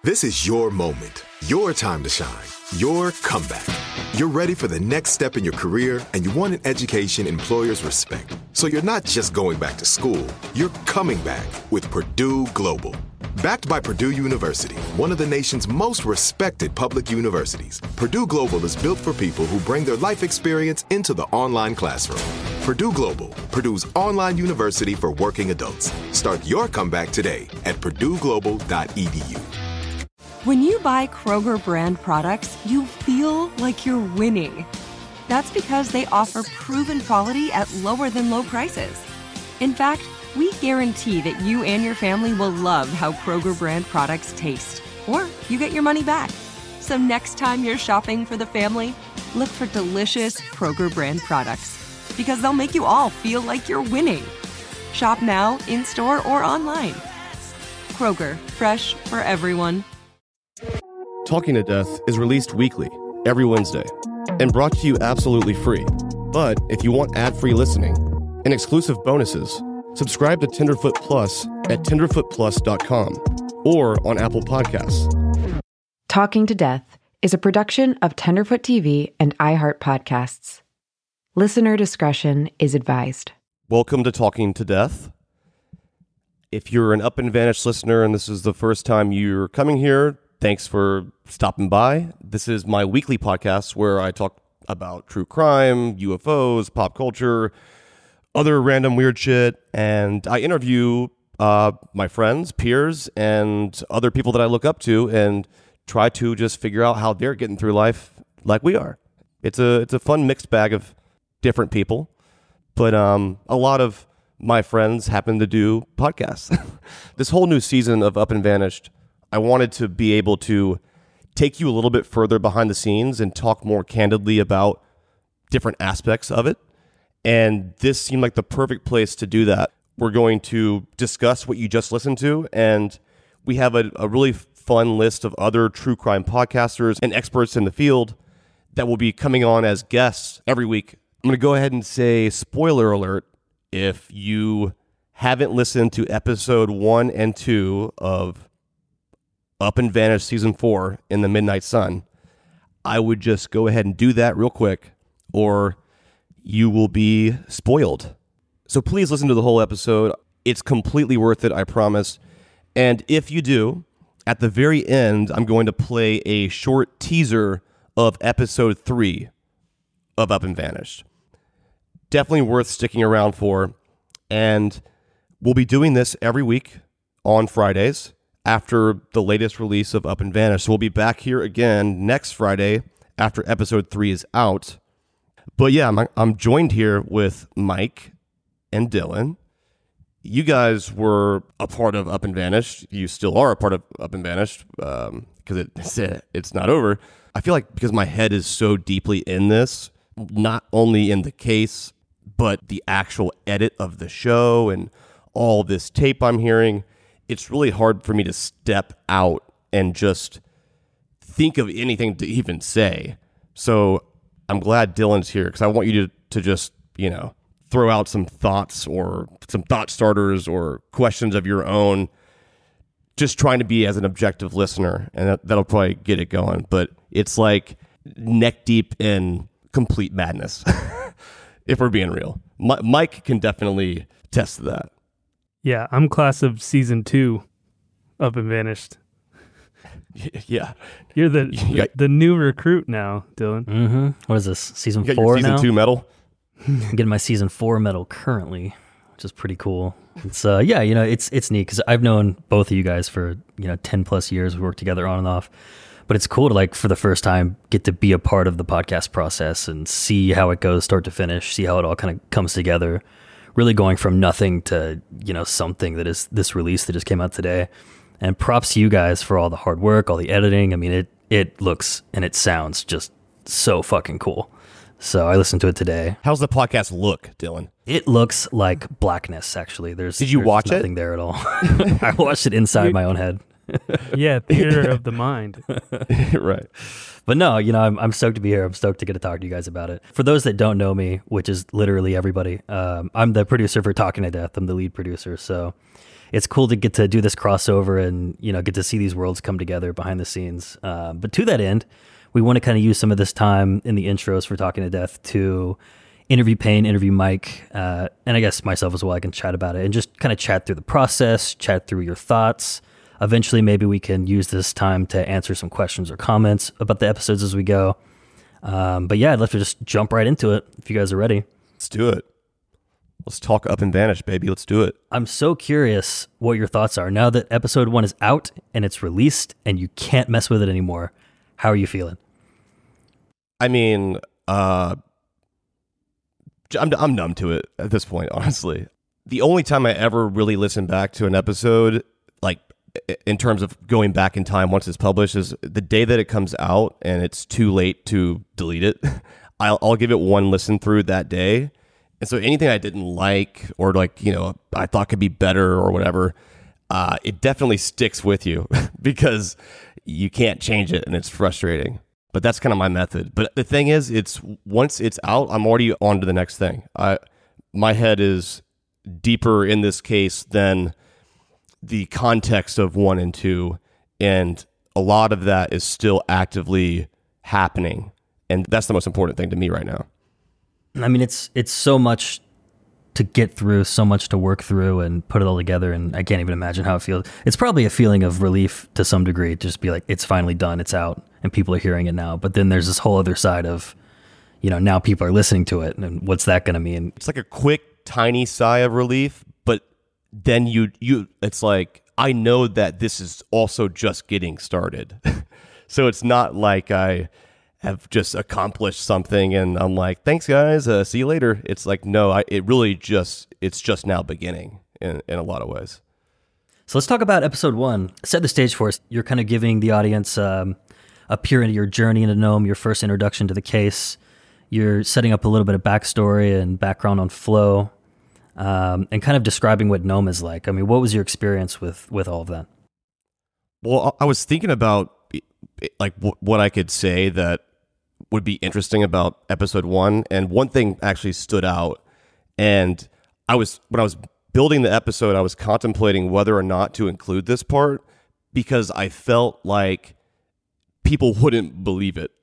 This is your moment, your time to shine, your comeback. You're ready for the next step in your career, and you want an education employers respect. So you're not just going back to school, you're coming back with Purdue Global. Backed by Purdue University, one of the nation's most respected public universities, Purdue Global is built for people who bring their life experience into the online classroom. Purdue Global, Purdue's online university for working adults. Start your comeback today at purdueglobal.edu. When you buy Kroger brand products, you feel like you're winning. That's because they offer proven quality at lower than low prices. In fact, we guarantee that you and your family will love how Kroger brand products taste, or you get your money back. So next time you're shopping for the family, look for delicious Kroger brand products, because they'll make you all feel like you're winning. Shop now, in-store, or online. Kroger, fresh for everyone. Talking to Death is released weekly, every Wednesday, and brought to you absolutely free. But if you want ad-free listening and exclusive bonuses, subscribe to Tenderfoot Plus at tenderfootplus.com or on Apple Podcasts. Talking to Death is a production of Tenderfoot TV and iHeart Podcasts. Listener discretion is advised. Welcome to Talking to Death. If you're an Up and Vanished listener and this is the first time you're coming here, thanks for stopping by. This is my weekly podcast where I talk about true crime, UFOs, pop culture, other random weird shit, and I interview my friends, peers, and other people that I look up to and try to just figure out how they're getting through life like we are. It's a fun mixed bag of different people, but a lot of my friends happen to do podcasts. This whole new season of Up and Vanished, I wanted to be able to take you a little bit further behind the scenes and talk more candidly about different aspects of it. And this seemed like the perfect place to do that. We're going to discuss what you just listened to, and we have a really fun list of other true crime podcasters and experts in the field that will be coming on as guests every week. I'm going to go ahead and say, spoiler alert, if you haven't listened to episode 1 and 2 of Up and Vanished Season 4 in the Midnight Sun, I would just go ahead and do that real quick, or you will be spoiled. So please listen to the whole episode. It's completely worth it, I promise. And if you do, at the very end, I'm going to play a short teaser of episode 3 of Up and Vanished. Definitely worth sticking around for. And we'll be doing this every week on Fridays after the latest release of Up and Vanished. So we'll be back here again next Friday after episode 3 is out. But yeah, I'm joined here with Mike and Dylan. You guys were a part of Up and Vanished. You still are a part of Up and Vanished because it's not over. I feel like because my head is so deeply in this, not only in the case, but the actual edit of the show and all this tape I'm hearing, it's really hard for me to step out and just think of anything to even say. So I'm glad Dylan's here because I want you to just, throw out some thoughts or some thought starters or questions of your own, just trying to be as an objective listener, and that'll probably get it going. But it's like neck deep in complete madness, if we're being real. Mike can definitely test that. Yeah, I'm class of season 2, Up and Vanished. Yeah. You're the new recruit now, Dylan. Mm-hmm. What is this, season 4 your season now? 2 medal? I'm getting my season 4 medal currently, which is pretty cool. It's it's neat because I've known both of you guys for 10 plus years. We worked together on and off, but it's cool to for the first time get to be a part of the podcast process and see how it goes start to finish, see how it all kind of comes together. Really going from nothing to something that is this release that just came out today. And props to you guys for all the hard work, all the editing. I mean, it looks and it sounds just so fucking cool. So I listened to it today. How's the podcast look, Dylan? It looks like blackness, actually. Did you watch nothing it? There at all. I watched it inside my own head. Yeah, theater of the mind. Right. But no, I'm stoked to be here. I'm stoked to get to talk to you guys about it. For those that don't know me, which is literally everybody, I'm the producer for Talking to Death. I'm the lead producer. So it's cool to get to do this crossover and, get to see these worlds come together behind the scenes. But to that end, we want to kind of use some of this time in the intros for Talking to Death to interview Payne, interview Mike, and I guess myself as well. I can chat about it and just kind of chat through the process, chat through your thoughts. Eventually, maybe we can use this time to answer some questions or comments about the episodes as we go. But yeah, I'd love to just jump right into it if you guys are ready. Let's do it. Let's talk Up and Vanish, baby. Let's do it. I'm so curious what your thoughts are now that episode 1 is out and it's released and you can't mess with it anymore. How are you feeling? I mean, I'm numb to it at this point, honestly. The only time I ever really listen back to an episode, like in terms of going back in time once it's published, is the day that it comes out and it's too late to delete it. I'll give it one listen through that day. And so anything I didn't like or I thought could be better or whatever, it definitely sticks with you because you can't change it and it's frustrating. But that's kind of my method. But the thing is, once it's out, I'm already on to the next thing. My head is deeper in this case than the context of 1 and 2, and a lot of that is still actively happening, and that's the most important thing to me right now. I mean, it's so much to get through, so much to work through and put it all together, and I can't even imagine how it feels. It's probably a feeling of relief to some degree, just be like, it's finally done, it's out, and people are hearing it now. But then there's this whole other side of, now people are listening to it, and what's that going to mean? It's like a quick, tiny sigh of relief, but then it's like, I know that this is also just getting started. So it's not like I have just accomplished something and I'm like, thanks guys, see you later. It's like, no, it's just now beginning in a lot of ways. So let's talk about episode 1. Set the stage for us. You're kind of giving the audience a peer into your journey into Nome, your first introduction to the case. You're setting up a little bit of backstory and background on Flo. And kind of describing what Nome is like. I mean, what was your experience with all of that? Well, I was thinking about like what I could say that would be interesting about episode 1, and one thing actually stood out. And when I was building the episode, I was contemplating whether or not to include this part because I felt like people wouldn't believe it.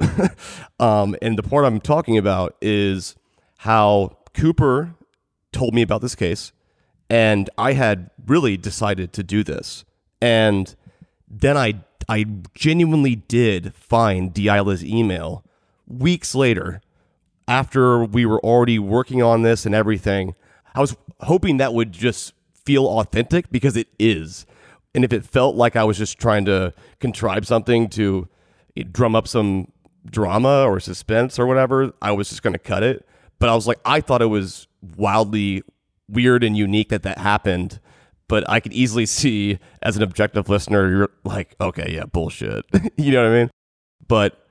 And the part I'm talking about is how Cooper told me about this case, and I had really decided to do this. And then I genuinely did find Deila's email weeks later, after we were already working on this and everything. I was hoping that would just feel authentic because it is. And if it felt like I was just trying to contrive something to drum up some drama or suspense or whatever, I was just going to cut it. But I was like, I thought it was wildly weird and unique that happened, but I could easily see as an objective listener, you're like, okay, yeah, bullshit. You know what I mean? But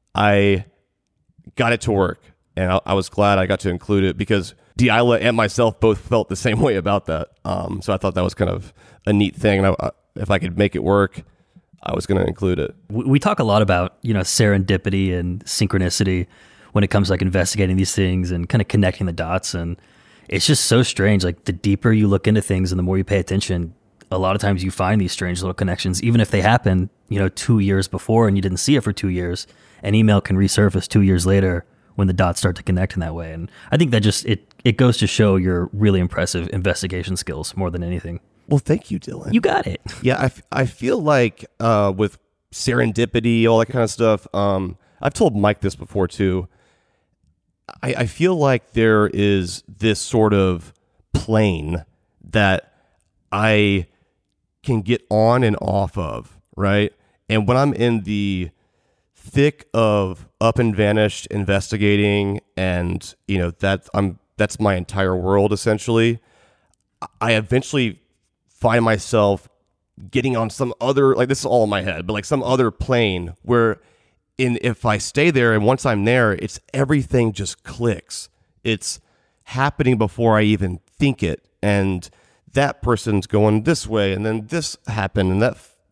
I got it to work, and I was glad I got to include it because Deila and myself both felt the same way about that. So I thought that was kind of a neat thing, and if I could make it work, I was going to include it. We talk a lot about, serendipity and synchronicity when it comes to like investigating these things and kind of connecting the dots. And it's just so strange. Like the deeper you look into things and the more you pay attention, a lot of times you find these strange little connections, even if they happen, 2 years before and you didn't see it for 2 years. An email can resurface 2 years later when the dots start to connect in that way. And I think that just, it goes to show your really impressive investigation skills more than anything. Well, thank you, Dylan. You got it. Yeah, I feel like with serendipity, all that kind of stuff, I've told Mike this before too. I feel like there is this sort of plane that I can get on and off of, right? And when I'm in the thick of Up and Vanished investigating, and that's my entire world essentially, I eventually find myself getting on some other, like, this is all in my head, but like some other plane where if I stay there and once I'm there, it's everything just clicks. It's happening before I even think it. And that person's going this way, and then this happened, and that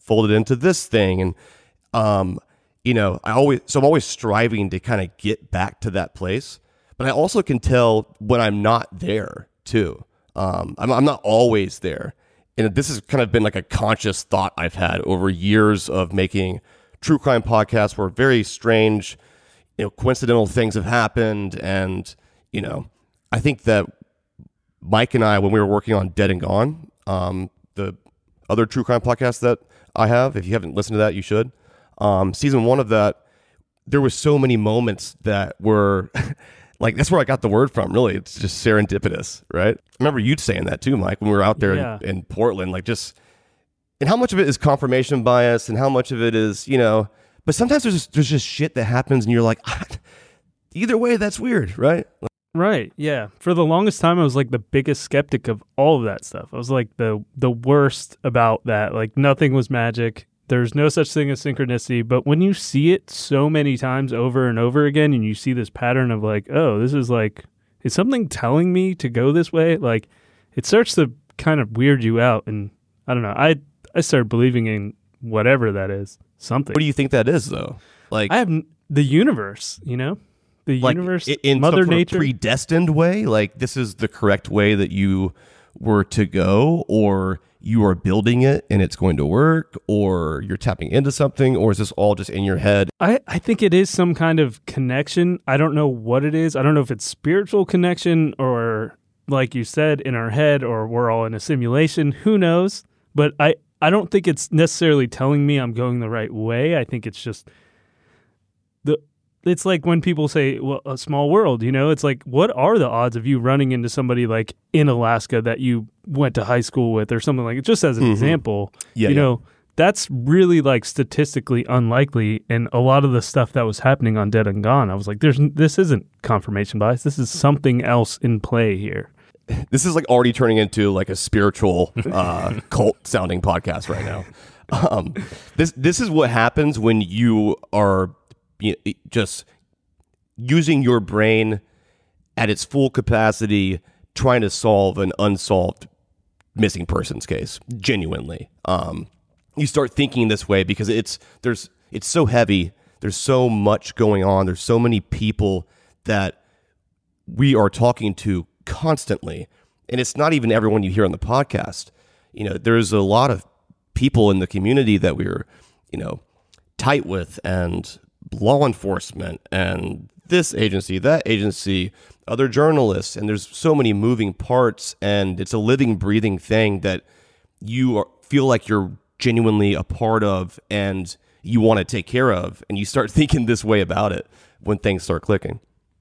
folded into this thing. And, I'm always striving to kind of get back to that place. But I also can tell when I'm not there too. I'm not always there. And this has kind of been like a conscious thought I've had over years of making true crime podcasts where very strange, coincidental things have happened. And, I think that Mike and I, when we were working on Dead and Gone, the other true crime podcast that I have, if you haven't listened to that, you should. Season 1 of that, there was so many moments that were like, that's where I got the word from, really. It's just serendipitous, right? I remember you saying that too, Mike, when we were out there in Portland, and how much of it is confirmation bias and how much of it is, but sometimes there's just shit that happens and you're like, either way, that's weird, right? Right, yeah. For the longest time, I was like the biggest skeptic of all of that stuff. I was like the worst about that. Like nothing was magic. There's no such thing as synchronicity. But when you see it so many times over and over again and you see this pattern of like, oh, this is like, is something telling me to go this way? Like it starts to kind of weird you out. And I don't know, I started believing in whatever that is, something. What do you think that is though? Like I have the universe, the like universe, in Mother some sort Nature. of predestined way, like this is the correct way that you were to go, or you are building it and it's going to work, or you're tapping into something, or is this all just in your head? I think it is some kind of connection. I don't know what it is. I don't know if it's spiritual connection or, like you said, in our head, or we're all in a simulation. Who knows? But I don't think it's necessarily telling me I'm going the right way. I think it's just it's like when people say, well, a small world, it's like, what are the odds of you running into somebody like in Alaska that you went to high school with or something like it? Just as an example, that's really like statistically unlikely. And a lot of the stuff that was happening on Dead and Gone, I was like, this isn't confirmation bias. This is something else in play here. This is like already turning into like a spiritual cult sounding podcast right now. This is what happens when you are just using your brain at its full capacity, trying to solve an unsolved missing persons case. Genuinely, you start thinking this way because it's so heavy. There's so much going on. There's so many people that we are talking to constantly, and it's not even everyone you hear on the podcast. There's a lot of people in the community that we're tight with, and law enforcement and this agency, that agency, other journalists, and there's so many moving parts, and it's a living, breathing thing that you feel like you're genuinely a part of and you want to take care of, and you start thinking this way about it when things start clicking.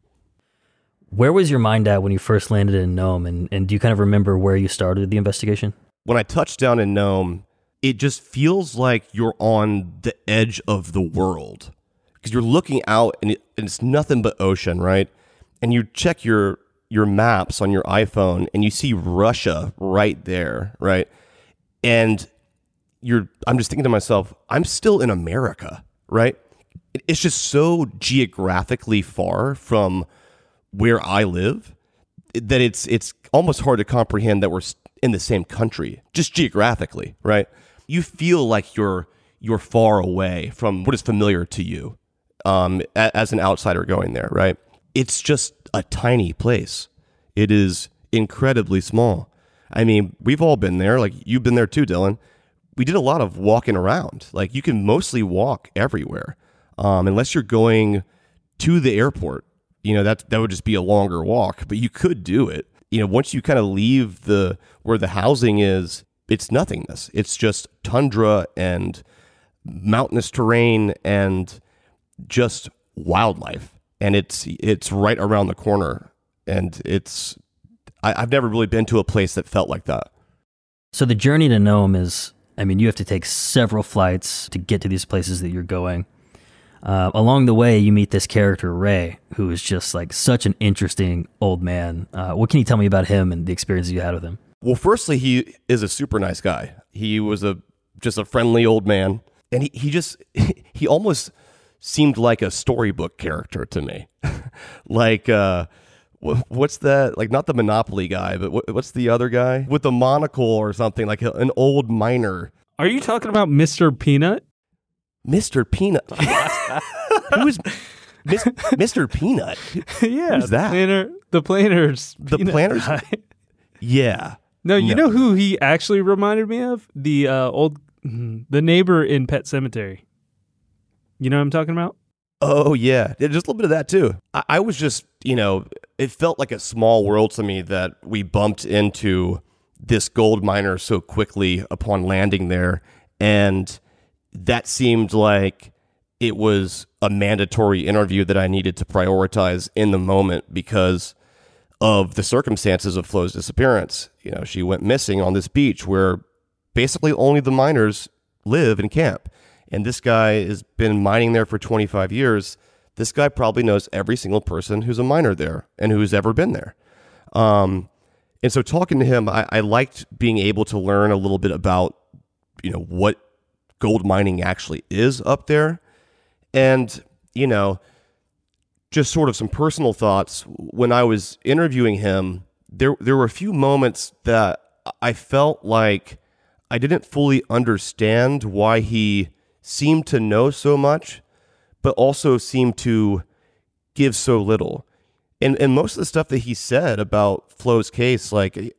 Where was your mind at when you first landed in Nome, and do you kind of remember where you started the investigation? When I touched down in Nome, it just feels like you're on the edge of the world. Because you're looking out and it's nothing but ocean, right? And you check your maps on your iPhone and you see Russia right there, right? And I'm just thinking to myself, I'm still in America, right? It's just so geographically far from where I live that it's almost hard to comprehend that we're in the same country, just geographically, right? You feel like you're far away from what is familiar to you. As an outsider going there, right? It's just a tiny place. It is incredibly small. I mean, we've all been there. Like, you've been there too, Dylan. We did a lot of walking around. Like, you can mostly walk everywhere, unless you're going to the airport. That would just be a longer walk, but you could do it. Once you kind of leave where the housing is, it's nothingness. It's just tundra and mountainous terrain and just wildlife, and it's right around the corner, and I've never really been to a place that felt like that. So the journey to Nome is, you have to take several flights to get to these places that you're going. Along the way, you meet this character, Ray, who is just like such an interesting old man. What can you tell me about him and the experiences you had with him? Well, firstly, he is a super nice guy. He was just a friendly old man, and he almost seemed like a storybook character to me. Like, what's that? Like, not the Monopoly guy, but what's the other guy with the monocle or something? Like an old miner. Are you talking about Mr. Peanut? Mr. Peanut. Who is Mr. Peanut? Yeah. Who's that? The Planters. The Peanut Planters? guy. Yeah. No, you know who he actually reminded me of? The the neighbor in Pet Sematary. You know what I'm talking about? Oh, yeah. Just a little bit of that, too. I was just, it felt like a small world to me that we bumped into this gold miner so quickly upon landing there. And that seemed like it was a mandatory interview that I needed to prioritize in the moment because of the circumstances of Flo's disappearance. She went missing on this beach where basically only the miners live and camp. And this guy has been mining there for 25 years. This guy probably knows every single person who's a miner there and who's ever been there. And so talking to him, I liked being able to learn a little bit about, what gold mining actually is up there. And, just sort of some personal thoughts. When I was interviewing him, there were a few moments that I felt like I didn't fully understand why he seemed to know so much, but also seemed to give so little. And most of the stuff that he said about Flo's case, like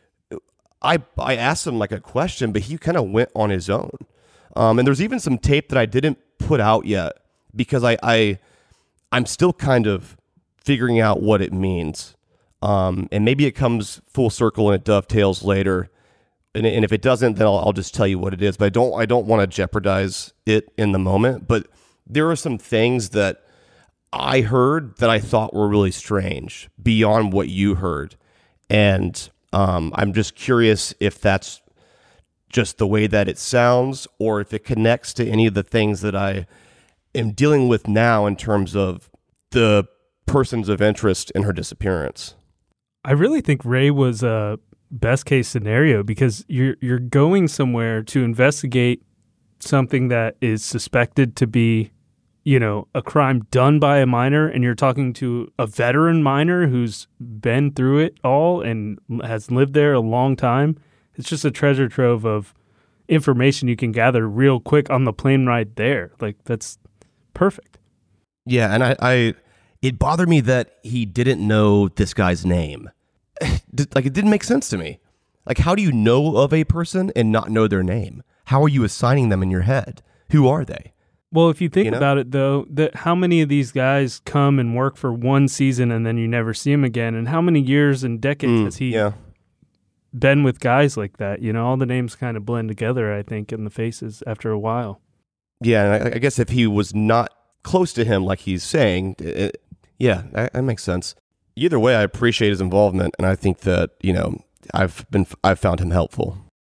I asked him like a question, but he kind of went on his own. And there's even some tape that I didn't put out yet because I'm still kind of figuring out what it means. And maybe it comes full circle and it dovetails later. And if it doesn't, then I'll just tell you what it is. But I don't want to jeopardize it in the moment. But there are some things that I heard that I thought were really strange beyond what you heard. And I'm just curious if that's just the way that it sounds or if it connects to any of the things that I am dealing with now in terms of the persons of interest in her disappearance. I really think Ray was a best case scenario because you're going somewhere to investigate something that is suspected to be, a crime done by a miner, and you're talking to a veteran miner who's been through it all and has lived there a long time. It's just a treasure trove of information you can gather real quick on the plane ride there. Like, that's perfect. Yeah, and it bothered me that he didn't know this guy's name. Like, it didn't make sense to me. Like, how do you know of a person and not know their name? How are you assigning them in your head? Who are they? Well, if you think about it, though, that how many of these guys come and work for one season and then you never see him again? And how many years and decades has he been with guys like that? All the names kind of blend together, I think, in the faces after a while. Yeah, and I guess if he was not close to him, like he's saying, that makes sense. Either way, I appreciate his involvement, and I think that, I've found him helpful.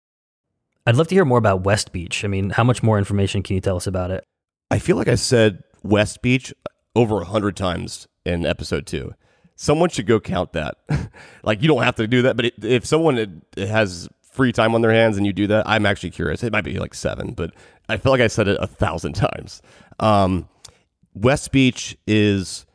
I'd love to hear more about West Beach. I mean, how much more information can you tell us about it? I feel like I said West Beach over 100 times in episode 2. Someone should go count that. Like, you don't have to do that, but if someone has free time on their hands and you do that, I'm actually curious. It might be like 7, but I feel like I said it 1,000 times. West Beach is,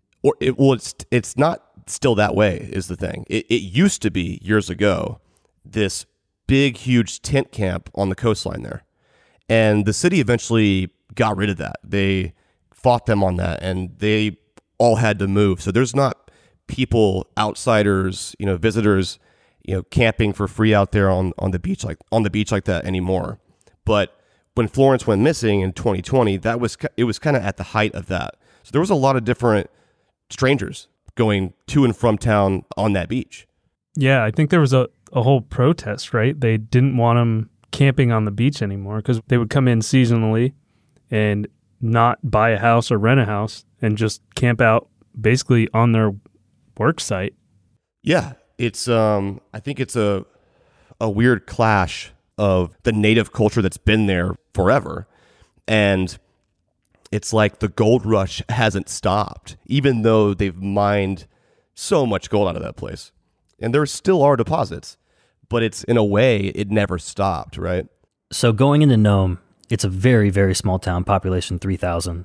it's not still that way is the thing. It used to be years ago, this big, huge tent camp on the coastline there. And the city eventually got rid of that. They fought them on that and they all had to move. So there's not people, outsiders, visitors, camping for free out there on the beach like that anymore. But when Florence went missing in 2020, it was kind of at the height of that. So there was a lot of different strangers going to and from town on that beach. Yeah, I think there was a whole protest, right? They didn't want them camping on the beach anymore because they would come in seasonally and not buy a house or rent a house and just camp out basically on their work site. Yeah, it's I think it's a weird clash of the native culture that's been there forever, and it's like the gold rush hasn't stopped, even though they've mined so much gold out of that place. And there still are deposits, but it's, in a way, it never stopped, right? So going into Nome, it's a very, very small town, population 3,000.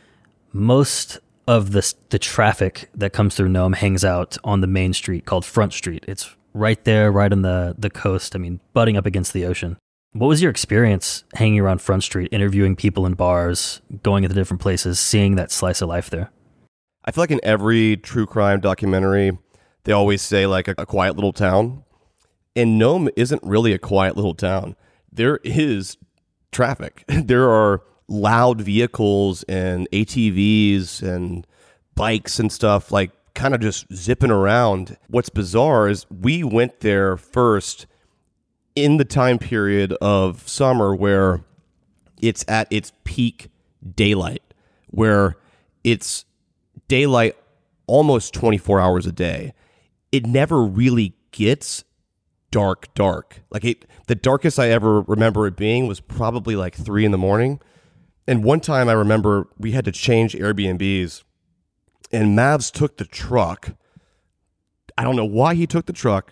Most of the traffic that comes through Nome hangs out on the main street called Front Street. It's right there, right on the coast, butting up against the ocean. What was your experience hanging around Front Street, interviewing people in bars, going into different places, seeing that slice of life there? I feel like in every true crime documentary, they always say like a quiet little town. And Nome isn't really a quiet little town. There is traffic. There are loud vehicles and ATVs and bikes and stuff like kind of just zipping around. What's bizarre is we went there first in the time period of summer where it's at its peak daylight, where it's daylight almost 24 hours a day. It never really gets dark. Like the darkest I ever remember it being was probably like 3 a.m. And one time I remember we had to change Airbnbs, and Mavs took the truck. I don't know why he took the truck,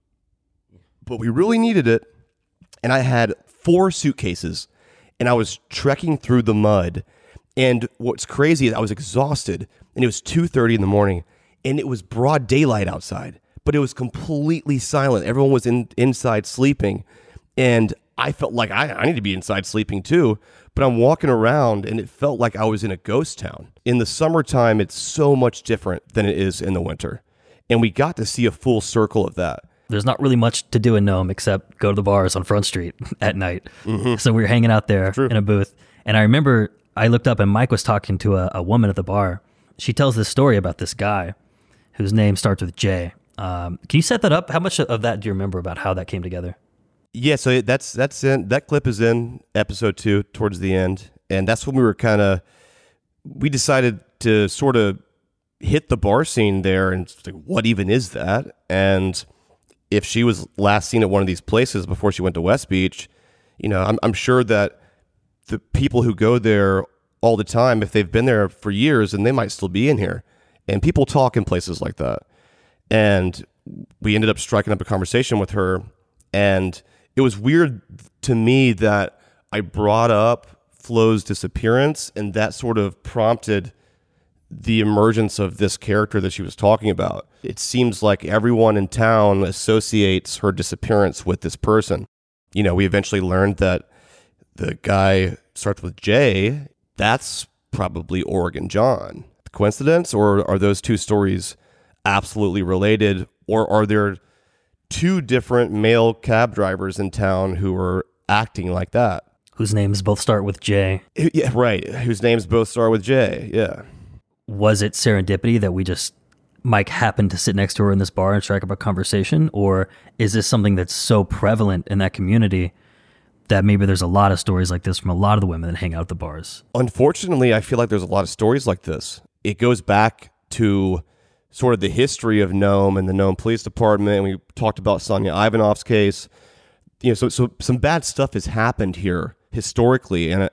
but we really needed it. And I had 4 suitcases, and I was trekking through the mud. And what's crazy is I was exhausted, and it was 2:30 in the morning, and it was broad daylight outside, but it was completely silent. Everyone was inside sleeping, and I felt like I need to be inside sleeping too. But I'm walking around, and it felt like I was in a ghost town. In the summertime, it's so much different than it is in the winter, and we got to see a full circle of that. There's not really much to do in Nome except go to the bars on Front Street at night. Mm-hmm. So we were hanging out there in a booth, and I remember I looked up and Mike was talking to a woman at the bar. She tells this story about this guy whose name starts with J. Can you set that up? How much of that do you remember about how that came together? Yeah, so that's in that clip is in episode 2 towards the end, and that's when we decided to sort of hit the bar scene there, and like, what even is that? And if she was last seen at one of these places before she went to West Beach, you know, I'm sure that the people who go there all the time, if they've been there for years, and they might still be in here, and people talk in places like that. And we ended up striking up a conversation with her, and it was weird to me that I brought up Flo's disappearance, and that sort of prompted the emergence of this character that she was talking about. It seems like everyone in town associates her disappearance with this person. You know, we eventually learned that the guy starts with J. That's probably Oregon John. Coincidence, or are those two stories absolutely related, or are there 2 different male cab drivers in town who are acting like that? Whose names both start with J. Yeah, right. Whose names both start with J. Yeah. Was it serendipity that Mike happened to sit next to her in this bar and strike up a conversation? Or is this something that's so prevalent in that community that maybe there's a lot of stories like this from a lot of the women that hang out at the bars? Unfortunately, I feel like there's a lot of stories like this. It goes back to sort of the history of Nome and the Nome Police Department. And we talked about Sonia Ivanov's case. You know, so some bad stuff has happened here historically, and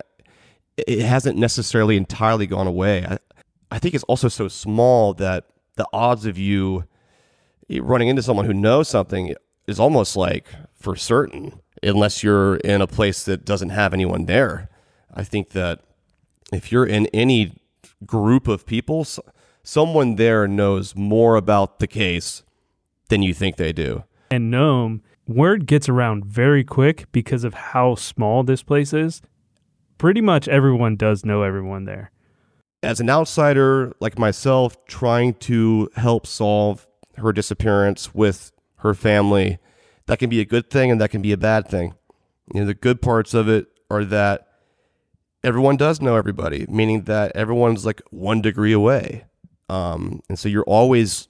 it hasn't necessarily entirely gone away. I think it's also so small that the odds of you running into someone who knows something is almost like for certain, unless you're in a place that doesn't have anyone there. I think that if you're in any group of people, someone there knows more about the case than you think they do. And Nome, word gets around very quick because of how small this place is. Pretty much everyone does know everyone there. As an outsider like myself, trying to help solve her disappearance with her family, that can be a good thing and that can be a bad thing. You know, the good parts of it are that everyone does know everybody, meaning that everyone's like 1 degree away. And so you're always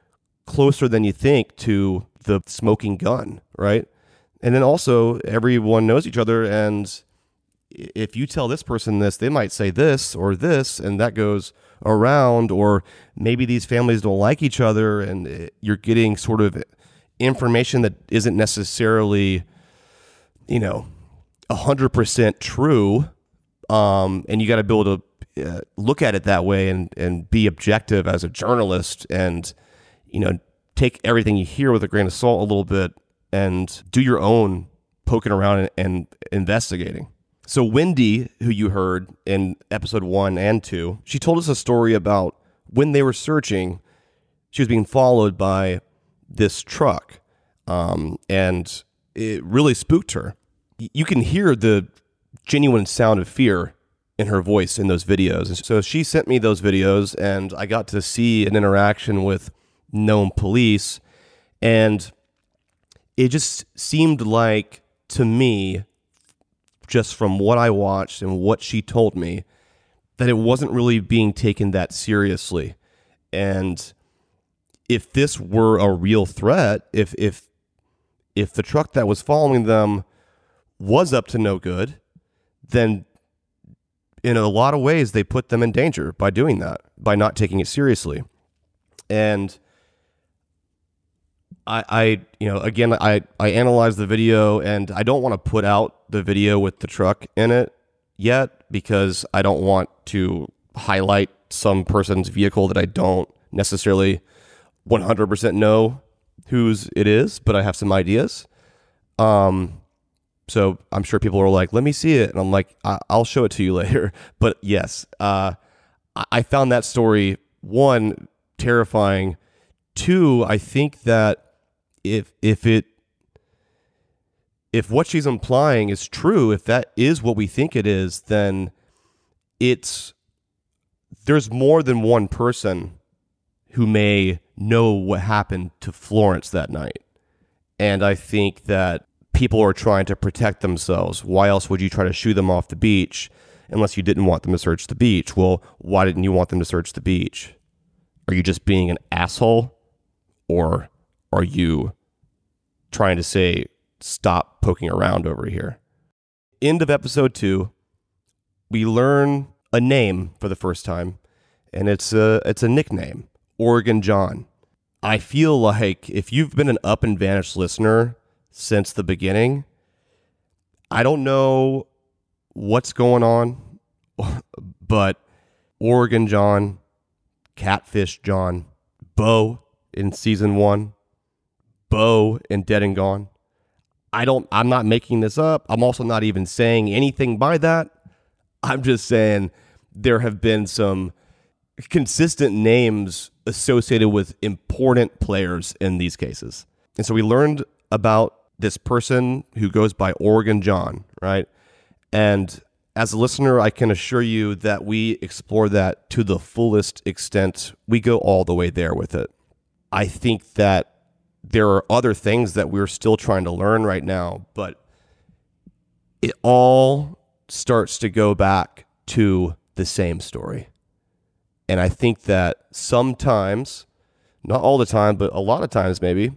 closer than you think to the smoking gun, right? And then also everyone knows each other, and if you tell this person this, they might say this or this, and that goes around, or maybe these families don't like each other, and you're getting sort of information that isn't necessarily, 100% true, and you got to be able to look at it that way and be objective as a journalist, and take everything you hear with a grain of salt a little bit and do your own poking around and investigating. So Wendy, who you heard in episode 1 and 2, she told us a story about when they were searching, she was being followed by this truck, and it really spooked her. you can hear the genuine sound of fear in her voice in those videos. And so she sent me those videos, and I got to see an interaction with known police, and it just seemed like, to me, just from what I watched and what she told me, that it wasn't really being taken that seriously. And if this were a real threat, if the truck that was following them was up to no good, then in a lot of ways they put them in danger by doing that, by not taking it seriously. And I analyzed the video, and I don't want to put out the video with the truck in it yet, because I don't want to highlight some person's vehicle that I don't necessarily 100% know whose it is, but I have some ideas. So I'm sure people are like, let me see it. And I'm like, I'll show it to you later. But yes, I found that story, one, terrifying. Two, I think that if what she's implying is true, if that is what we think it is, then there's more than one person who may know what happened to Florence that night. And I think that people are trying to protect themselves. Why else would you try to shoo them off the beach unless you didn't want them to search the beach? Well, why didn't you want them to search the beach? Are you just being an asshole? Or are you trying to say, stop poking around over here? End of episode 2, we learn a name for the first time, and it's a nickname, Oregon John. I feel like if you've been an Up and Vanished listener since the beginning, I don't know what's going on, but Oregon John, Catfish John, Bo in season 1, Bo in Dead and Gone. I'm not making this up. I'm also not even saying anything by that. I'm just saying there have been some consistent names associated with important players in these cases. And so we learned about this person who goes by Oregon John, right? And as a listener, I can assure you that we explore that to the fullest extent. We go all the way there with it. I think that there are other things that we're still trying to learn right now, but it all starts to go back to the same story. And I think that sometimes, not all the time, but a lot of times maybe,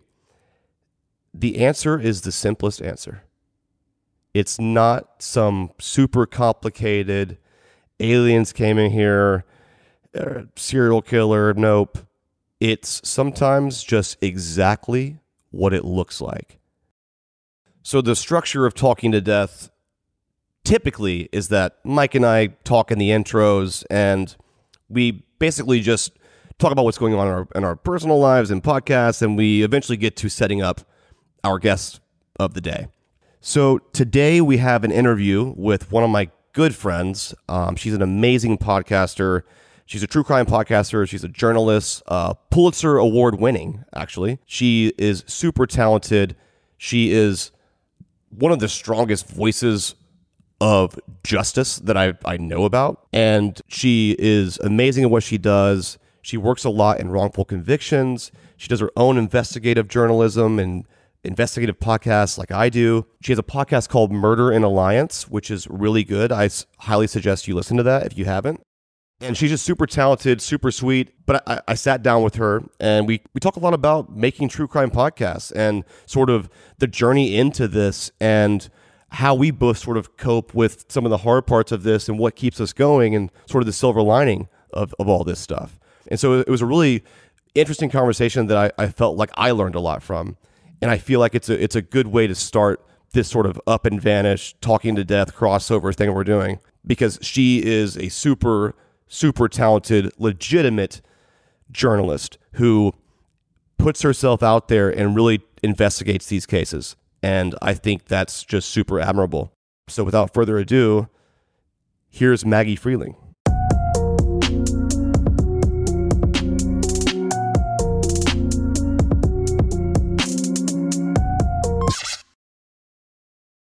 the answer is the simplest answer. It's not some super complicated aliens came in here, serial killer, nope. It's sometimes just exactly what it looks like. So the structure of Talking to Death typically is that Mike and I talk in the intros, and we basically just talk about what's going on in our personal lives and podcasts, and we eventually get to setting up our guest of the day. So today we have an interview with one of my good friends. She's an amazing podcaster. She's a true crime podcaster. She's a journalist, Pulitzer Award winning, actually. She is super talented. She is one of the strongest voices of justice that I know about. And she is amazing at what she does. She works a lot in wrongful convictions. She does her own investigative journalism and investigative podcasts like I do. She has a podcast called Murder in Alliance, which is really good. I highly suggest you listen to that if you haven't. And she's just super talented, super sweet. But I sat down with her, and we talk a lot about making true crime podcasts and sort of the journey into this and how we both sort of cope with some of the hard parts of this and what keeps us going and sort of the silver lining of all this stuff. And so it was a really interesting conversation that I felt like I learned a lot from. And I feel like it's a good way to start this sort of Up and Vanish, Talking to Death crossover thing we're doing, because she is a super talented, legitimate journalist who puts herself out there and really investigates these cases. And I think that's just super admirable. So without further ado, here's Maggie Freleng.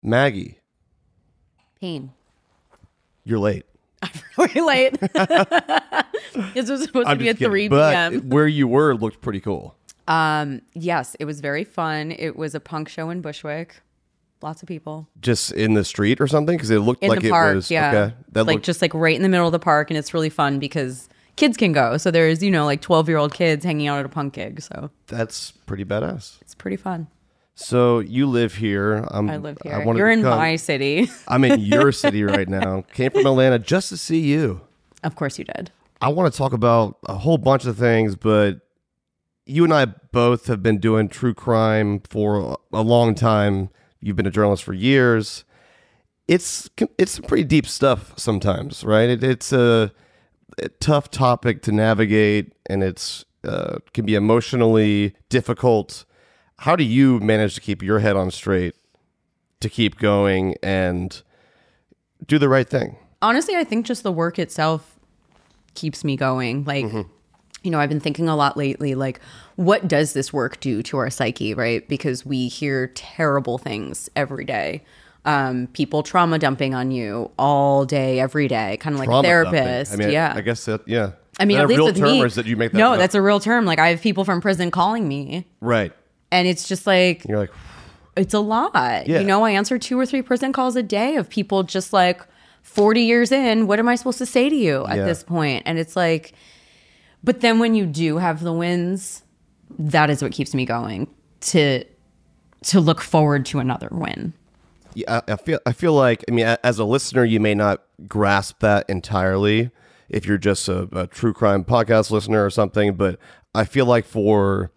Maggie, Pain. you're late. Really late. This was supposed to be at 3 But p.m. where you were looked pretty cool. Yes, it was very fun. It was a punk show in Bushwick. Lots of people. Just in the street or something? Because it looked In like the it park, was... yeah. Okay. That like looked, just like right in the middle of the park, and it's really fun because kids can go. So there's, like 12-year-old kids hanging out at a punk gig. So that's pretty badass. it's pretty fun. So you live here. I live here. wanted You're to in come. my city. I'm in your city right now. Came from Atlanta just to see you. Of course you did. I want to talk about a whole bunch of things, but you and I both have been doing true crime for a long time. You've been a journalist for years. It's some pretty deep stuff sometimes, right? It's a tough topic to navigate, and it's can be emotionally difficult. How do you manage to keep your head on straight, to keep going and do the right thing? Honestly, I think just the work itself keeps me going. Like, I've been thinking a lot lately, like, what does this work do to our psyche, right? Because we hear terrible things every day. People trauma dumping on you all day, every day, kind of like Trauma a therapist. dumping. I mean, yeah. I guess that, yeah. I mean, Is that at a least real with term, me. or is that you make that No, up? that's a real term. Like, I have people from prison calling me, Right. and it's just like, You're like, it's a lot. Yeah. I answer 2 or 3 prison calls a day of people just like 40 years in. What am I supposed to say to you at Yeah. this point? And it's like, but then when you do have the wins, that is what keeps me going to look forward to another win. yeah, I feel like, I mean, as a listener, you may not grasp that entirely if you're just a true crime podcast listener or something, but I feel like for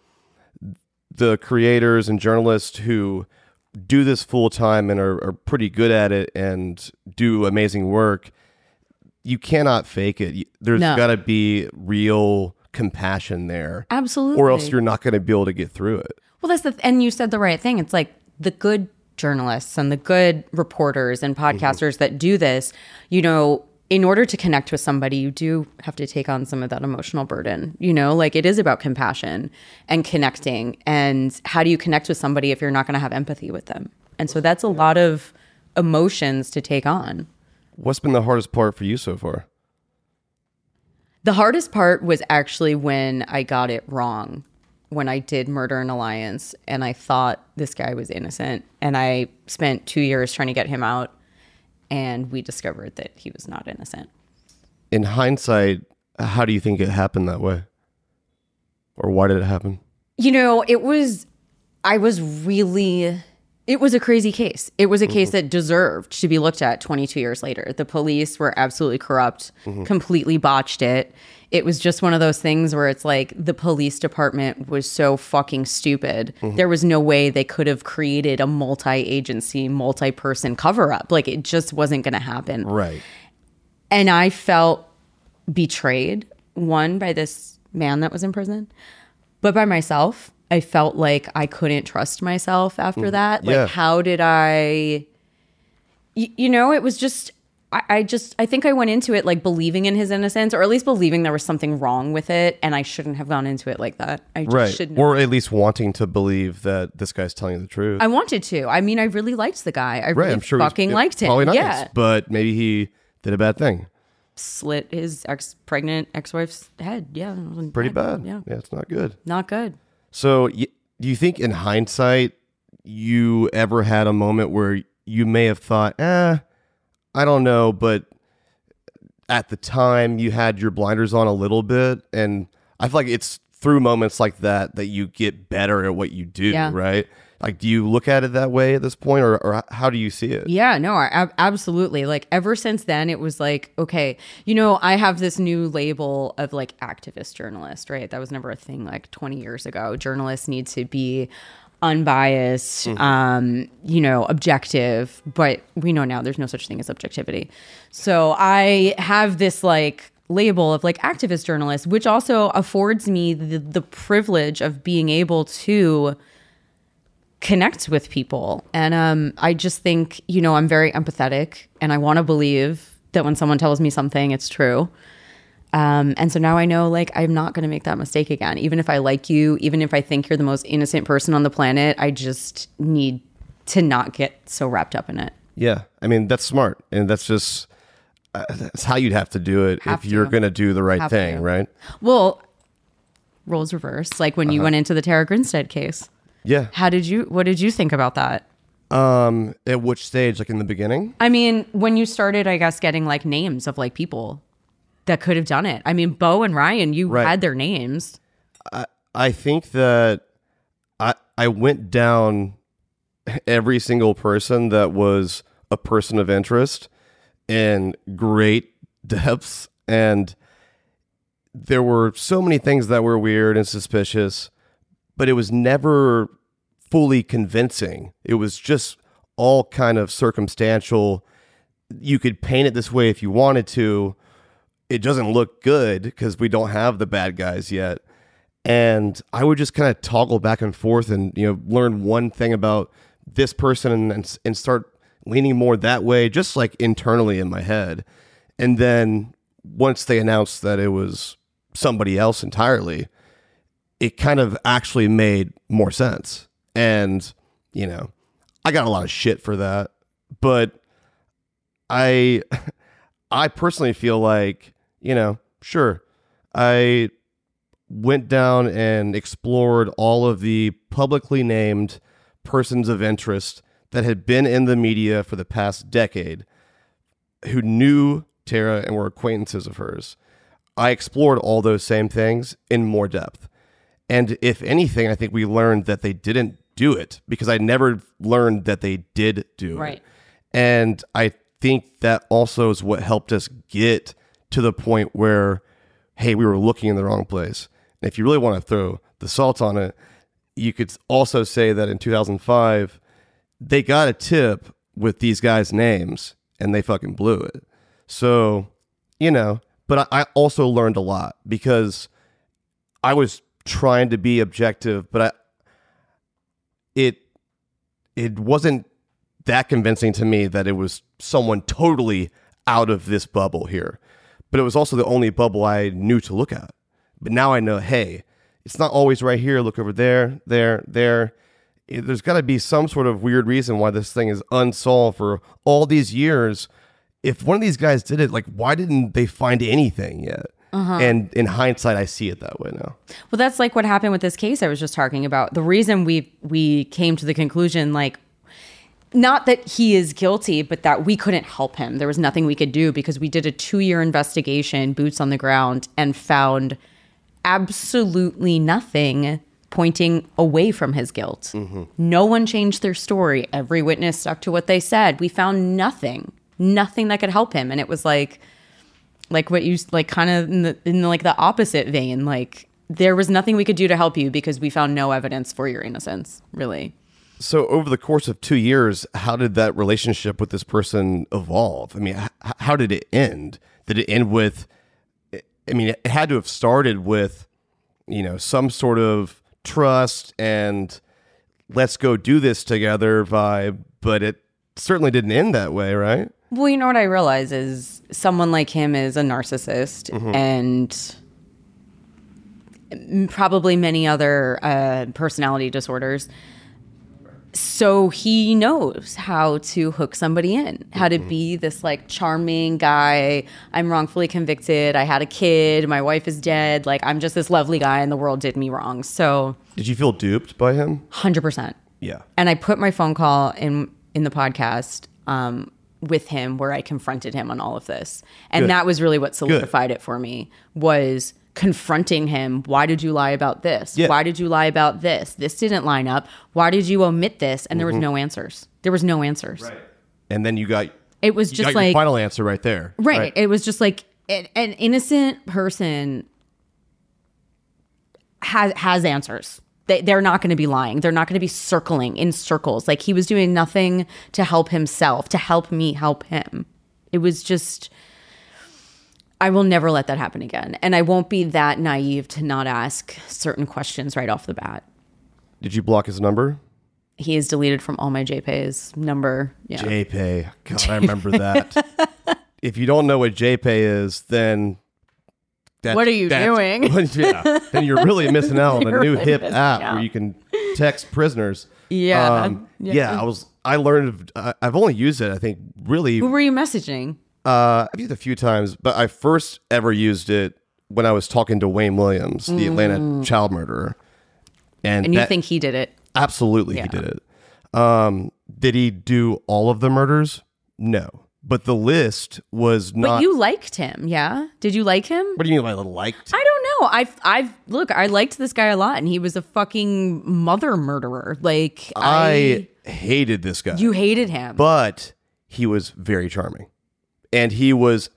the creators and journalists who do this full time and are pretty good at it and do amazing work, you cannot fake it. There's No. got to be real compassion there. Absolutely. Or else you're not going to be able to get through it. Well, and you said the right thing. It's like the good journalists and the good reporters and podcasters that do this, in order to connect with somebody, you do have to take on some of that emotional burden. Like it is about compassion and connecting. And how do you connect with somebody if you're not going to have empathy with them? And so that's a lot of emotions to take on. What's been the hardest part for you so far? The hardest part was actually when I got it wrong, when I did Murder in Alliance and I thought this guy was innocent. And I spent 2 years trying to get him out. And we discovered that he was not innocent. In hindsight, how do you think it happened that way? Or why did it happen? It was a crazy case. It was a case that deserved to be looked at 22 years later. The police were absolutely corrupt, completely botched it. It was just one of those things where it's like the police department was so fucking stupid. There was no way they could have created a multi-agency, multi-person cover-up. Like it just wasn't going to happen. Right. And I felt betrayed, one, by this man that was in prison, but by myself. I felt like I couldn't trust myself after that. Like, Yeah. how did I, it was just, I think I went into it like believing in his innocence, or at least believing there was something wrong with it. And I shouldn't have gone into it like that. I just Right. shouldn't. Or at least wanting to believe that this guy's telling you the truth. I wanted to. I mean, I really liked the guy. I Right. really I'm sure he was fucking liked him. probably nice, Yeah. but maybe he did a bad thing. Slit his pregnant ex-wife's head. Yeah. It was Pretty bad. Yeah. It's not good. Not good. So do you think in hindsight you ever had a moment where you may have thought, I don't know, but at the time you had your blinders on a little bit? And I feel like it's through moments like that that you get better at what you do, Yeah. right? Like, do you look at it that way at this point, or how do you see it? Yeah, no, absolutely. Like ever since then, it was like, okay, I have this new label of like activist journalist, right? That was never a thing like 20 years ago. Journalists need to be unbiased, objective, but we know now there's no such thing as objectivity. So I have this like label of like activist journalist, which also affords me the privilege of being able to connect with people. And I just think, I'm very empathetic, and I want to believe that when someone tells me something, it's true. And so now I know, like, I'm not going to make that mistake again. Even if I like you, even if I think you're the most innocent person on the planet, I just need to not get so wrapped up in it. Yeah. I mean, that's smart. And that's just, that's how you'd have to do it if you're going to do the right thing, right? Well, roles reverse, like when you went into the Tara Grinstead case. Yeah. What did you think about that? At which stage? Like in the beginning? I mean, when you started, I guess, getting like names of like people that could have done it. I mean, Bo and Ryan, you had their names. I think that I went down every single person that was a person of interest in great depths, and there were so many things that were weird and suspicious, but it was never fully convincing. It was just all kind of circumstantial. You could paint it this way if you wanted to. It doesn't look good because we don't have the bad guys yet. And I would just kind of toggle back and forth and, learn one thing about this person and start leaning more that way, just like internally in my head. And then once they announced that it was somebody else entirely, it kind of actually made more sense. And, I got a lot of shit for that, but I personally feel like, sure, I went down and explored all of the publicly named persons of interest that had been in the media for the past decade who knew Tara and were acquaintances of hers. I explored all those same things in more depth. And if anything, I think we learned that they didn't do it because I never learned that they did do it. And I think that also is what helped us get to the point where, hey, we were looking in the wrong place. And if you really want to throw the salt on it, you could also say that in 2005, they got a tip with these guys' names and they fucking blew it. So, but I also learned a lot because I was trying to be objective, but it wasn't that convincing to me that it was someone totally out of this bubble here. But it was also the only bubble I knew to look at. But now I know, hey, it's not always right here. Look over there. There's got to be some sort of weird reason why this thing is unsolved for all these years. If one of these guys did it, like, why didn't they find anything yet? And in hindsight, I see it that way now. Well, that's like what happened with this case I was just talking about. The reason we came to the conclusion, like, not that he is guilty, but that we couldn't help him. There was nothing we could do because we did a 2-year investigation, boots on the ground, and found absolutely nothing pointing away from his guilt. No one changed their story. Every witness stuck to what they said. We found nothing that could help him. And it was like what you like, kind of in like the opposite vein. Like, there was nothing we could do to help you because we found no evidence for your innocence, really. So over the course of 2 years, how did that relationship with this person evolve? I mean, how did it end? Did it end with, I mean, it had to have started with, some sort of trust and let's go do this together vibe, but it certainly didn't end that way, right? Well, what I realize is someone like him is a narcissist and probably many other personality disorders. So he knows how to hook somebody in, how to be this like charming guy. I'm wrongfully convicted. I had a kid. My wife is dead. Like, I'm just this lovely guy and the world did me wrong. So did you feel duped by him? 100%. Yeah. And I put my phone call in the podcast with him where I confronted him on all of this. And that was really what solidified it for me, was confronting him. Why did you lie about this? Yeah. Why did you lie about this? This didn't line up. Why did you omit this? And there was no answers. There was no answers. Right. And then you got just like your final answer right there. Right. It was just like an innocent person has answers. They're not going to be lying. They're not going to be circling in circles. Like, he was doing nothing to help himself, to help me help him. It was just, I will never let that happen again. And I won't be that naive to not ask certain questions right off the bat. Did you block his number? He is deleted from all my JPay's number. Yeah. JPay. God, I remember that. If you don't know what JPay is, then what are you doing? Yeah, then you're really missing out on a new hip app where you can text prisoners. Yeah. I learned, I've only used it, I think, really. Who were you messaging? I've used it a few times, but I first ever used it when I was talking to Wayne Williams, the Atlanta child murderer. And you think he did it? Absolutely, he did it. Did he do all of the murders? No. But the list was not. But you liked him, yeah? Did you like him? What do you mean by liked? I don't know. I liked this guy a lot, and he was a fucking mother murderer. Like I hated this guy. You hated him, but he was very charming, and he was,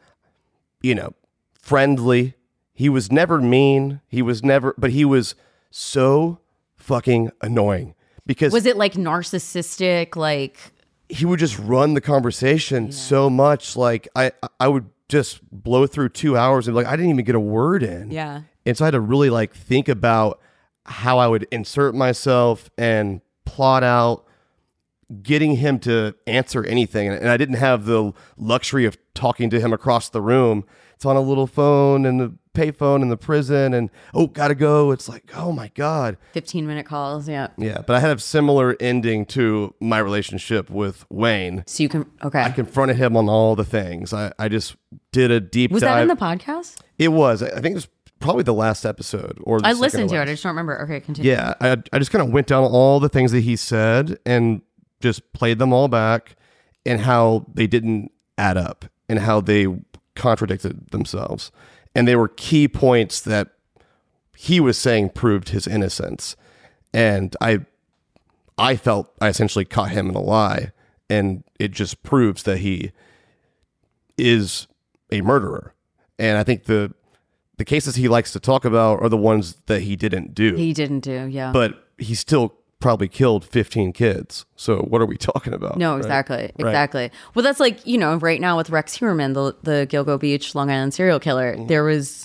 friendly. He was never mean. But he was so fucking annoying because was it like narcissistic? Like he would just run the conversation so much. Like I would just blow through 2 hours and I didn't even get a word in. Yeah. And so I had to really think about how I would insert myself and plot out getting him to answer anything. And I didn't have the luxury of talking to him across the room. It's on a little phone and the payphone in the prison and, gotta go. It's like, oh my God. 15-minute calls, yeah. Yeah, but I had a similar ending to my relationship with Wayne. So you can, okay. I confronted him on all the things. I just did a deep dive. Was that in the podcast? It was. I think it was probably the last episode. Or I listened to it. I just don't remember. Okay, continue. Yeah, I just kind of went down all the things that he said and just played them all back and how they didn't add up and how they contradicted themselves. And they were key points that he was saying proved his innocence. And I felt I essentially caught him in a lie. And it just proves that he is a murderer. And I think the cases he likes to talk about are the ones that he didn't do. He didn't do, yeah. But he still probably killed 15 kids. So what are we talking about? No, right? Exactly. Right. Well, that's right now with Rex Heuermann, the Gilgo Beach, Long Island serial killer, there was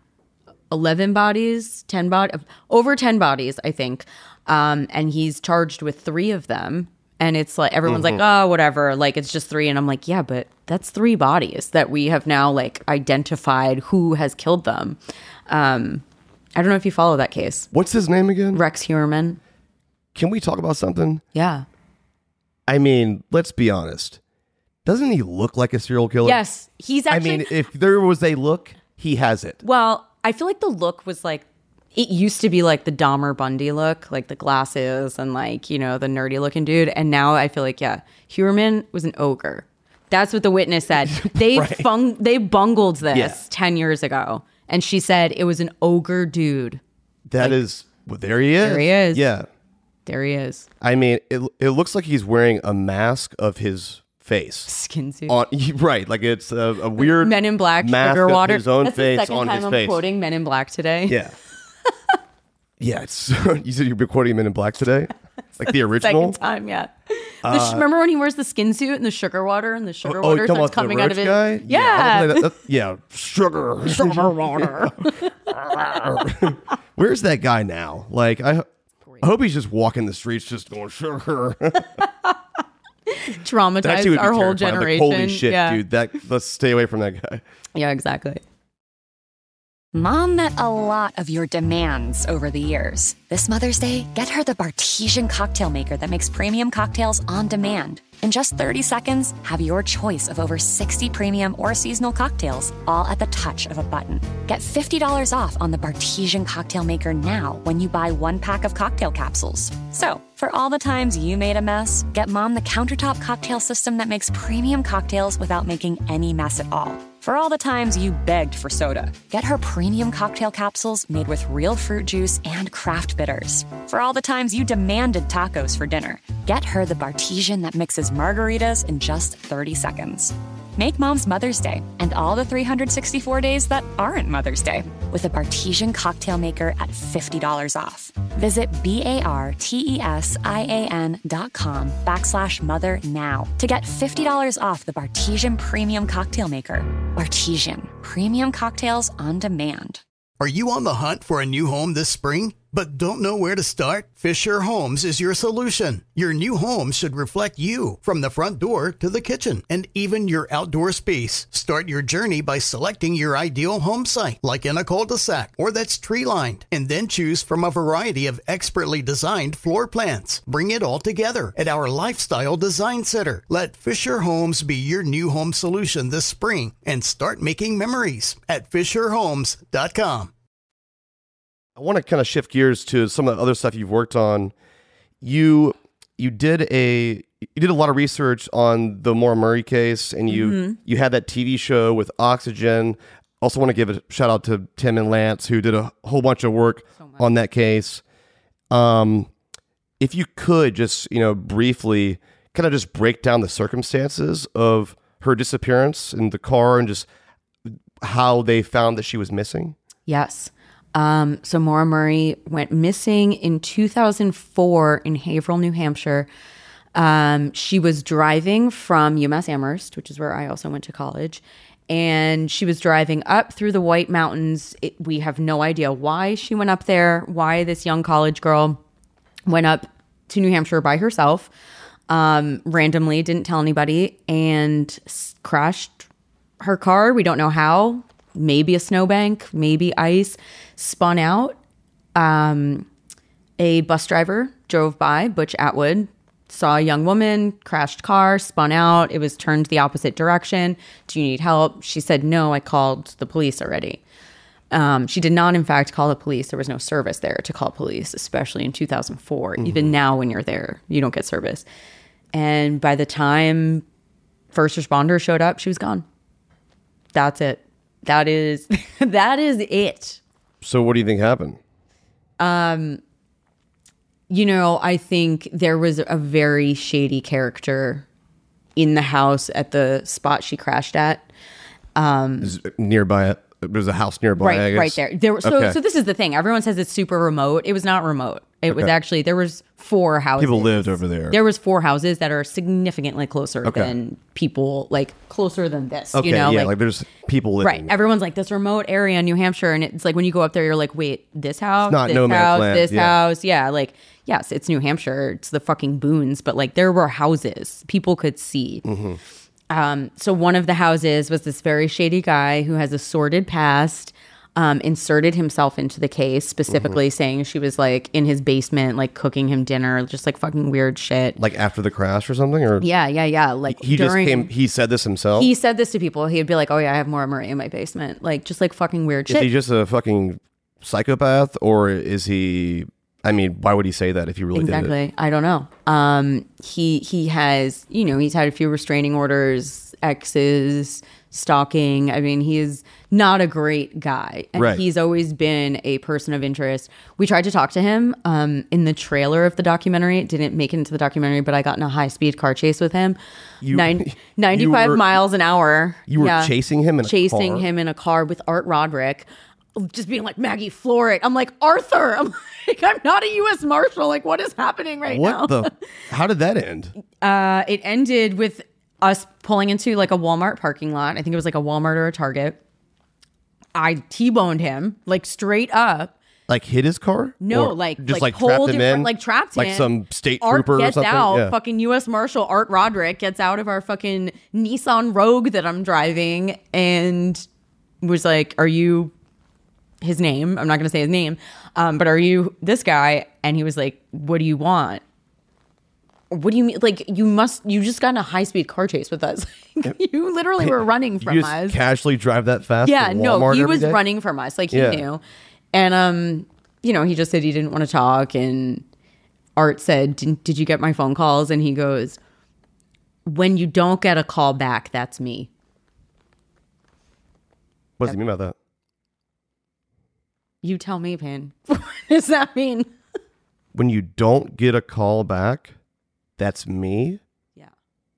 11 bodies, over 10 bodies, I think. And he's charged with 3 of them. And it's like, everyone's like, oh, whatever. Like, it's just 3. And I'm like, yeah, but that's 3 bodies that we have now identified who has killed them. I don't know if you follow that case. What's his name again? Rex Heuermann. Can we talk about something? Yeah. I mean, let's be honest. Doesn't he look like a serial killer? Yes. He's actually... I mean, if there was a look, he has it. Well, I feel like the look was it used to be the Dahmer Bundy look, the glasses and the nerdy looking dude. And now I feel Heuermann was an ogre. That's what the witness said. They right. They bungled this 10 years ago. And she said it was an ogre dude. That is... Well, there he is. There he is. Yeah. There he is. I mean, it looks like he's wearing a mask of his face. Skin suit. Right. Like it's a weird Men in Black, mask sugar water. of his own That's face the second on time his I'm face. quoting Men in Black today. Yeah. Yeah. It's, you said you've been quoting Men in Black today? Like the original? Second time, yeah. Remember when he wears the skin suit and the sugar water and the sugar water starts coming out of it? Guy? Yeah. Yeah. Sugar water. Where's that guy now? I hope he's just walking the streets just going sugar. Traumatized our whole generation. Holy shit, dude. Let's stay away from that guy. Yeah, exactly. Mom met a lot of your demands over the years. This Mother's Day, get her the Bartesian cocktail maker that makes premium cocktails on demand. In just 30 seconds, have your choice of over 60 premium or seasonal cocktails, all at the touch of a button. Get $50 off on the Bartesian cocktail maker now when you buy 1 pack of cocktail capsules. So, for all the times you made a mess, get Mom the countertop cocktail system that makes premium cocktails without making any mess at all. For all the times you begged for soda, get her premium cocktail capsules made with real fruit juice and craft bitters. For all the times you demanded tacos for dinner, get her the Bartesian that mixes margaritas in just 30 seconds. Make Mom's Mother's Day and all the 364 days that aren't Mother's Day with a Bartesian cocktail maker at $50 off. Visit BARTESIAN.com/mother now to get $50 off the Bartesian Premium Cocktail Maker. Bartesian, premium cocktails on demand. Are you on the hunt for a new home this spring? but don't know where to start? Fisher Homes is your solution. Your new home should reflect you, from the front door to the kitchen, and even your outdoor space. Start your journey by selecting your ideal home site, like in a cul-de-sac or that's tree-lined, and then choose from a variety of expertly designed floor plans. Bring it all together at our Lifestyle Design Center. Let Fisher Homes be your new home solution this spring and start making memories at FisherHomes.com. I want to kind of shift gears to some of the other stuff you've worked on. You did a lot of research on the Maura Murray case, and you had that TV show with Oxygen. Also want to give a shout out to Tim and Lance, who did a whole bunch of work on that case. If you could just, briefly kind of just break down the circumstances of her disappearance in the car and just how they found that she was missing. Yes. So Maura Murray went missing in 2004 in Haverhill, New Hampshire. She was driving from UMass Amherst, which is where I also went to college. And she was driving up through the White Mountains. We have no idea why she went up there, why this young college girl went up to New Hampshire by herself, randomly, didn't tell anybody, and crashed her car. We don't know how. Maybe a snowbank, maybe ice, spun out. A bus driver drove by, Butch Atwood, saw a young woman, crashed car, spun out. It was turned the opposite direction. Do you need help? She said, no, I called the police already. She did not, in fact, call the police. There was no service there to call police, especially in 2004. Even now, when you're there, you don't get service. And by the time first responders showed up, she was gone. That's it. That is it. So what do you think happened? I think there was a very shady character in the house at the spot she crashed at. Nearby it. There's a house nearby, I guess. Right there. So this is the thing. Everyone says it's super remote. It was not remote. It was actually, there was 4 houses. People lived over there. There was 4 houses that are significantly closer than people, like closer than this. Okay, like there's people living. Right. Everyone's like, this remote area in New Hampshire. And it's like when you go up there, you're like, wait, this house? It's not this no man's house, land. This house. Yeah. Like, yes, it's New Hampshire. It's the fucking boons. But like there were houses people could see. So one of the houses was this very shady guy who has a sordid past. Inserted himself into the case, specifically saying she was like in his basement, like cooking him dinner, just like fucking weird shit. Like after the crash or something? Or Yeah. Like he said this himself? He said this to people. He'd be like, oh yeah, I have Maura Murray in my basement. Like just like fucking weird shit. Is he just a fucking psychopath, or is he... I mean, why would he say that if he really did it? I don't know. He has, he's had a few restraining orders, exes, stalking. I mean, he is not a great guy. And he's always been a person of interest. We tried to talk to him in the trailer of the documentary. It didn't make it into the documentary, but I got in a high-speed car chase with him. 95 miles an hour. You were chasing him in a car? Chasing him in a car with Art Roderick. Just being like, Maggie, floor it. I'm like, Arthur. I'm like, I'm not a U.S. Marshal. Like, what is happening now? How did that end? It ended with us pulling into like a Walmart parking lot. I think it was like a Walmart or a Target. I T-boned him, like straight up. Like hit his car? No, or like just like pulled trapped him in? Like trapped him. Like some state Art trooper or gets something? out. Yeah. Fucking U.S. Marshal Art Roderick gets out of our fucking Nissan Rogue that I'm driving and was like, are you... his name, I'm not going to say his name, but are you this guy? And he was like, what do you want? What do you mean? Like, you just got in a high-speed car chase with us. You literally were running from us. You just casually drive that fast? Yeah, to no, Walmart he every was day? running from us. Like, he knew. And, he just said he didn't want to talk. And Art said, did you get my phone calls? And he goes, when you don't get a call back, that's me. What does he mean by that? You tell me, Payne. What does that mean? When you don't get a call back, that's me? Yeah.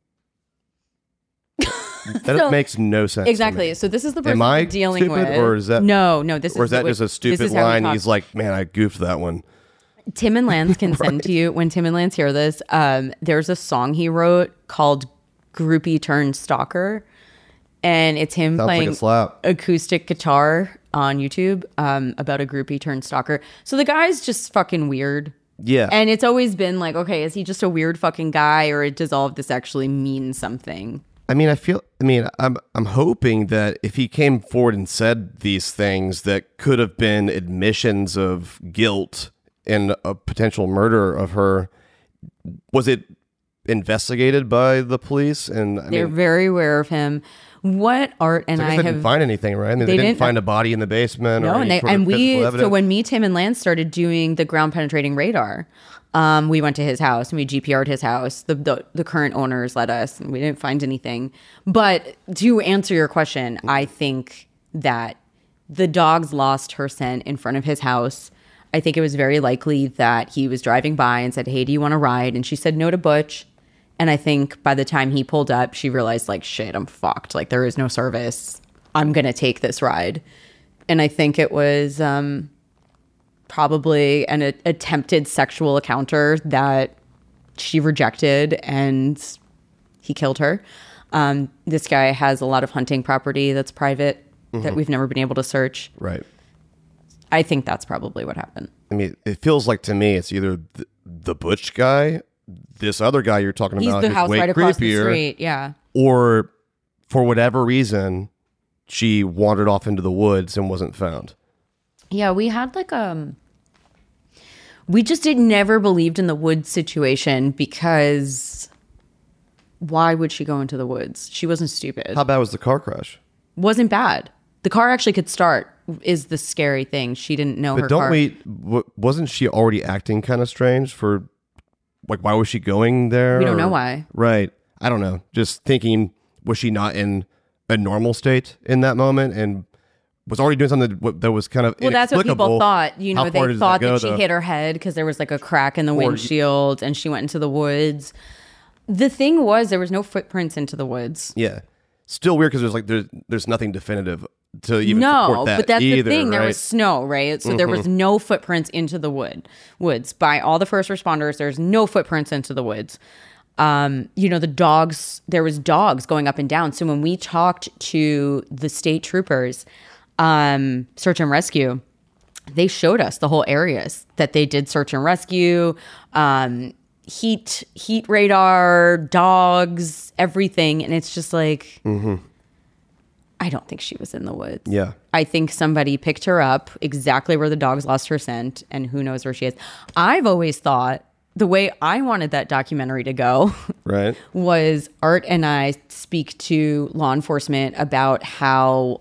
That makes no sense. Exactly. So this is the person Am I we're dealing stupid, with. or is that No, this is or is that just a stupid line? He's like, man, I goofed that one. Tim and Lance can send to you when Tim and Lance hear this. There's a song he wrote called "Groupie Turned Stalker," And it's him Sounds like playing a slap. acoustic guitar on YouTube about a groupie turned stalker. So the guy's just fucking weird. Yeah. And it's always been like, okay, is he just a weird fucking guy, or does all of this actually mean something? I mean, I'm hoping that if he came forward and said these things that could have been admissions of guilt in a potential murder of her, was it investigated by the police? And They're very aware of him. What Art and I they didn't find anything, right? I mean, they didn't find a body in the basement. No, or any sort of physical evidence. So when me, Tim, and Lance started doing the ground penetrating radar, we went to his house and we GPR'd his house. The current owners let us, and we didn't find anything. But to answer your question, I think that the dogs lost her scent in front of his house. I think it was very likely that he was driving by and said, "Hey, do you want to ride?" And she said no to Butch. And I think by the time he pulled up, she realized, like, shit, I'm fucked. Like, there is no service. I'm going to take this ride. And I think it was probably an attempted sexual encounter that she rejected, and he killed her. This guy has a lot of hunting property that's private that we've never been able to search. Right. I think that's probably what happened. I mean, it feels like to me it's either the Butch guy, this other guy you're talking He's about, the who's house way right across the creepier, street, yeah. or for whatever reason, she wandered off into the woods and wasn't found. Yeah, we had like we just never believed in the woods situation, because why would she go into the woods? She wasn't stupid. How bad was the car crash? Wasn't bad. The car actually could start, is the scary thing. She didn't know her car. Wasn't she already acting kind of strange for, like, why was she going there? We don't know why. Right. I don't know. Just thinking, was she not in a normal state in that moment and was already doing something that was kind of Well, that's what people thought. You know, How far they does thought that go, that she though? hit her head because there was like a crack in the windshield and she went into the woods. The thing was, there was no footprints into the woods. Yeah. Still weird because there's nothing definitive to even support that. But that's either, the thing. right? There was snow, right? So there was no footprints into the woods. By all the first responders, there's no footprints into the woods. You know, the dogs, there was dogs going up and down. So when we talked to the state troopers, search and rescue, they showed us the whole areas that they did search and rescue, heat radar, dogs, everything. And it's just like, I don't think she was in the woods. Yeah. I think somebody picked her up exactly where the dogs lost her scent, and who knows where she is. I've always thought the way I wanted that documentary to go Right. was Art and I speak to law enforcement about how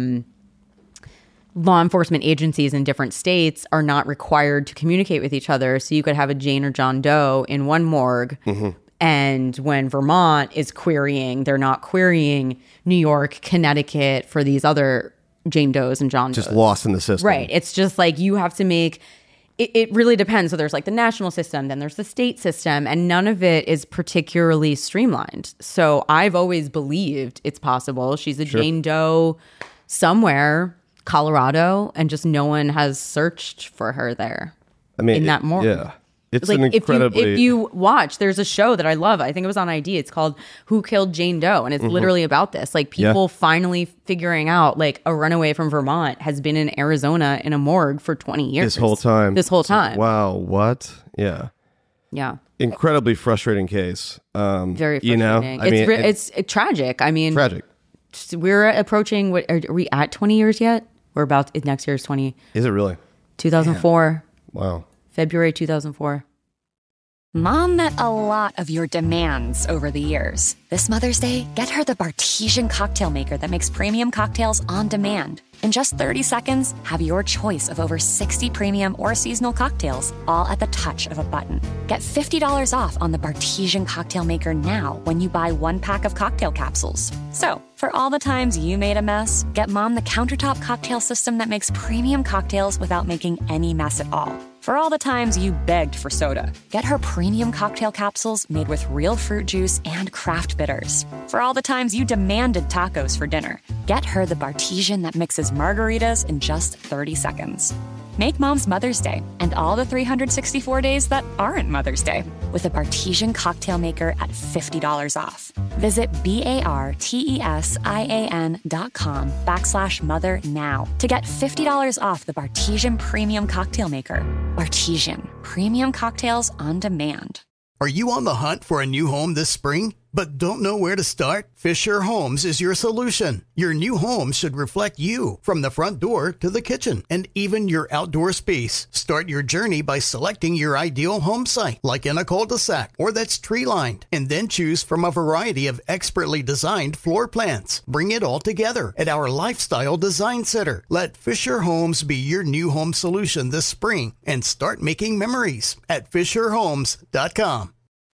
law enforcement agencies in different states are not required to communicate with each other. So you could have a Jane or John Doe in one morgue, and when Vermont is querying, they're not querying New York, Connecticut for these other Jane Does and John Does. Just lost in the system. Right. It's just like you have to make it really depends. So there's like the national system, then there's the state system, and none of it is particularly streamlined. So I've always believed it's possible. She's a Jane Doe somewhere, Colorado, and just no one has searched for her there. I mean, in that morgue. Yeah. It's Like an incredibly... if you watch, there's a show that I love. I think it was on ID. It's called Who Killed Jane Doe, and it's literally about this. Like people finally figuring out, like a runaway from Vermont has been in Arizona in a morgue for 20 years. This whole time. This whole time. Wow. What? Yeah. Yeah. Incredibly frustrating case. Very frustrating. You know, I mean, it's tragic. I mean, tragic. We're approaching. What are we at? 20 years yet? We're about next year's 20. Is it really? 2004. Wow. February 2004. Mom met a lot of your demands over the years. This Mother's Day, get her the Bartesian cocktail maker that makes premium cocktails on demand. In just 30 seconds, have your choice of over 60 premium or seasonal cocktails, all at the touch of a button. Get $50 off on the Bartesian cocktail maker now when you buy 1 pack of cocktail capsules. So, for all the times you made a mess, get Mom the countertop cocktail system that makes premium cocktails without making any mess at all. For all the times you begged for soda, get her premium cocktail capsules made with real fruit juice and craft bitters. For all the times you demanded tacos for dinner, get her the Bartesian that mixes margaritas in just 30 seconds. Make Mom's Mother's Day and all the 364 days that aren't Mother's Day with a Bartesian cocktail maker at $50 off. Visit BARTESIAN.com/mother now to get $50 off the Bartesian Premium Cocktail Maker. Bartesian, premium cocktails on demand. Are you on the hunt for a new home this spring, but don't know where to start? Fisher Homes is your solution. Your new home should reflect you, from the front door to the kitchen, and even your outdoor space. Start your journey by selecting your ideal home site, like in a cul-de-sac or that's tree-lined, and then choose from a variety of expertly designed floor plans. Bring it all together at our Lifestyle Design Center. Let Fisher Homes be your new home solution this spring and start making memories at FisherHomes.com.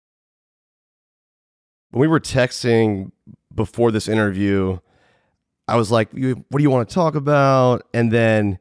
When we were texting before this interview, I was like, what do you want to talk about? And then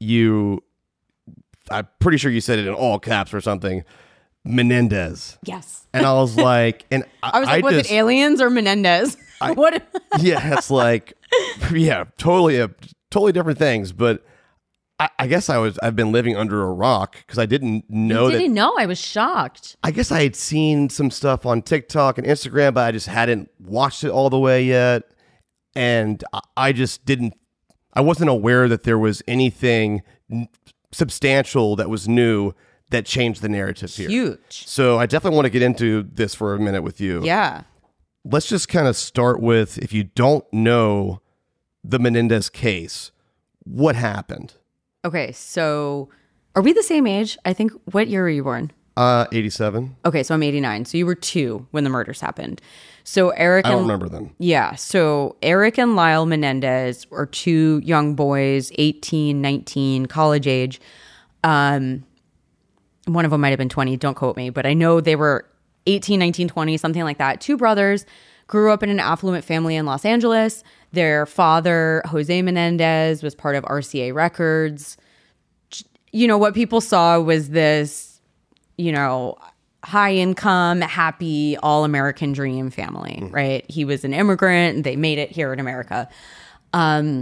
I'm pretty sure you said it in all caps or something, Menendez. Yes. And I was like, I was like, was it aliens or Menendez? What? Yeah, it's like, yeah, totally different things. But I guess I've been living under a rock because I didn't know You didn't know? I was shocked. I guess I had seen some stuff on TikTok and Instagram, but I just hadn't watched it all the way yet. And I wasn't aware that there was anything substantial that was new that changed the narrative here. Huge. So I definitely want to get into this for a minute with you. Yeah. Let's just kind of start with, if you don't know the Menendez case, what happened? Okay, so are we the same age? I think, what year were you born? 87. Okay, so I'm 89. So you were 2 when the murders happened. So I don't remember them. Yeah, so Eric and Lyle Menendez are 2 young boys, 18, 19, college age. One of them might have been 20, don't quote me, but I know they were 18, 19, 20, something like that. 2 brothers, grew up in an affluent family in Los Angeles. Their father, Jose Menendez, was part of RCA Records. You know, what people saw was this, high income, happy, all-American dream family, right? He was an immigrant. They made it here in America. In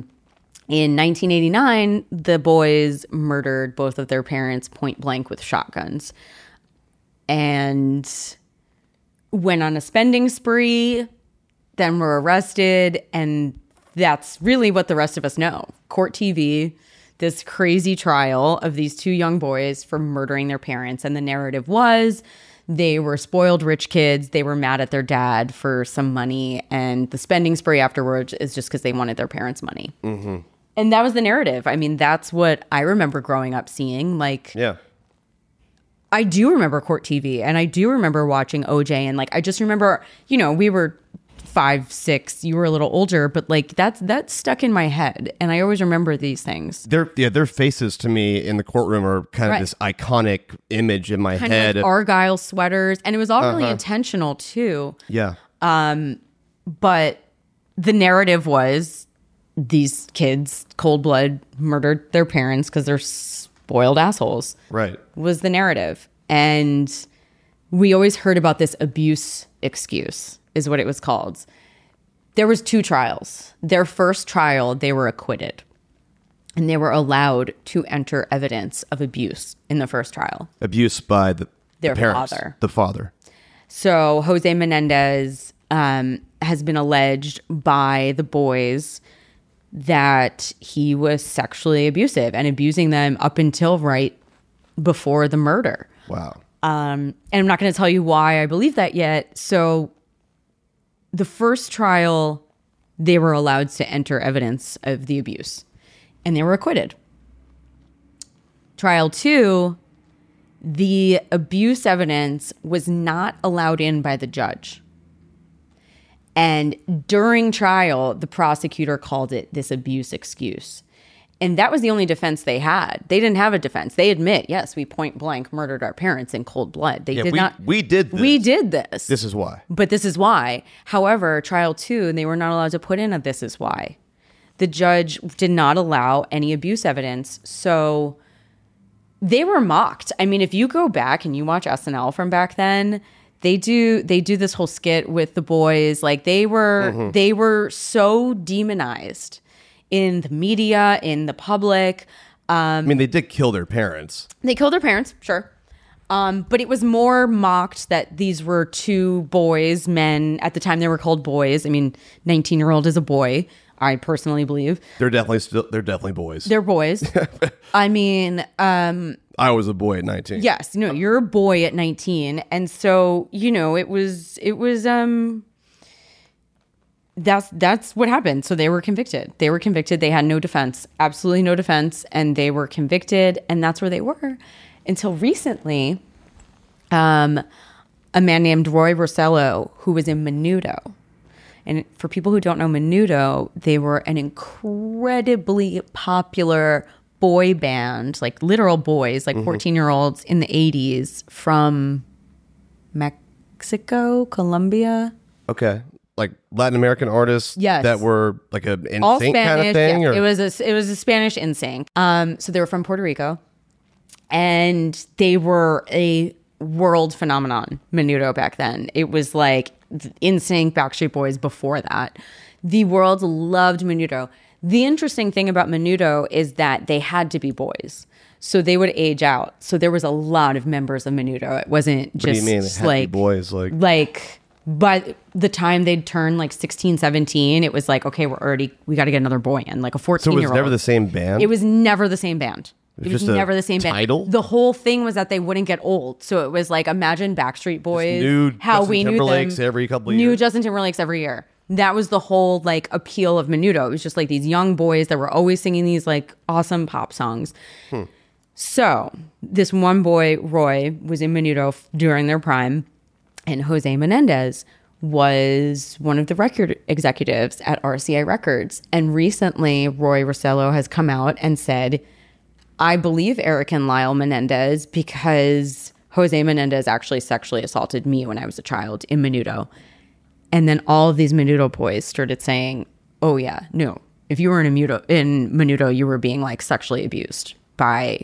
1989, the boys murdered both of their parents point blank with shotguns and went on a spending spree, then were arrested, and that's really what the rest of us know. Court TV, this crazy trial of these 2 young boys for murdering their parents, and the narrative was they were spoiled rich kids, they were mad at their dad for some money, and the spending spree afterwards is just because they wanted their parents' money. Mm-hmm. And that was the narrative. I mean, that's what I remember growing up seeing. Yeah. I do remember Court TV, and I do remember watching OJ, and I just remember, we were 5, 6, you were a little older, but that's stuck in my head, and I always remember these things. Their faces to me in the courtroom are kind of this iconic image in my head. Like Argyle sweaters, and it was all really intentional too. Yeah. But the narrative was these kids, cold blood, murdered their parents because they're spoiled assholes. Right. Was the narrative. And we always heard about this abuse excuse, is what it was called. There was 2 trials. Their first trial, they were acquitted. And they were allowed to enter evidence of abuse in the first trial. Abuse by their parents, father. The father. So Jose Menendez has been alleged by the boys that he was sexually abusive and abusing them up until right before the murder. Wow. And I'm not going to tell you why I believe that yet. So the first trial, they were allowed to enter evidence of the abuse, and they were acquitted. Trial 2, the abuse evidence was not allowed in by the judge. And during trial, the prosecutor called it this abuse excuse. And that was the only defense they had. They didn't have a defense. They admit, yes, we point blank murdered our parents in cold blood. We did this. We did this. This is why. But this is why. However, trial 2, they were not allowed to put in a this is why. The judge did not allow any abuse evidence. So They were mocked. I mean, if you go back and you watch SNL from back then, they do this whole skit with the boys. Like they were so demonized in the media, in the public. I mean, they did kill their parents. They killed their parents, sure. But it was more mocked that these were two boys, men. At the time, they were called boys. I mean, 19-year-old is a boy, I personally believe. They're definitely boys. They're boys. I mean, I was a boy at 19. yes, no, you're a boy at 19. And so, it was that's what happened. So they were convicted. They had no defense, absolutely no defense. And they were convicted. And that's where they were until recently. A man named Roy Rossello, who was in Menudo. And for people who don't know Menudo, they were an incredibly popular boy band, like literal boys, like 14-year-olds in the 80s from Mexico, Colombia. Okay. Like Latin American artists that were like a NSYNC kind of thing? Yeah. Or? It was a Spanish NSYNC. So they were from Puerto Rico. And they were a world phenomenon, Menudo, back then. It was like NSYNC, Backstreet Boys before that. The world loved Menudo. The interesting thing about Menudo is that they had to be boys. So they would age out. So there was a lot of members of Menudo. It wasn't just what do you mean? They had to be boys? Like by the time they'd turn like 16, 17, it was like, okay, we got to get another boy in, like a 14-year-old. So it was never the same band? It was never the same band. It was just never the same title? band. The whole thing was that they wouldn't get old. So it was like, imagine Backstreet Boys. Justin Timberlake's every couple of years. New Justin Timberlake's every year. That was the whole like appeal of Menudo. It was just like these young boys that were always singing these like awesome pop songs. So this one boy, Roy, was in Menudo during their prime. And Jose Menendez was one of the record executives at RCA Records. And recently, Roy Rossello has come out and said, I believe Eric and Lyle Menendez because Jose Menendez actually sexually assaulted me when I was a child in Menudo. And then all of these Menudo boys started saying, oh yeah, no, if you were in Menudo, you were being like sexually abused by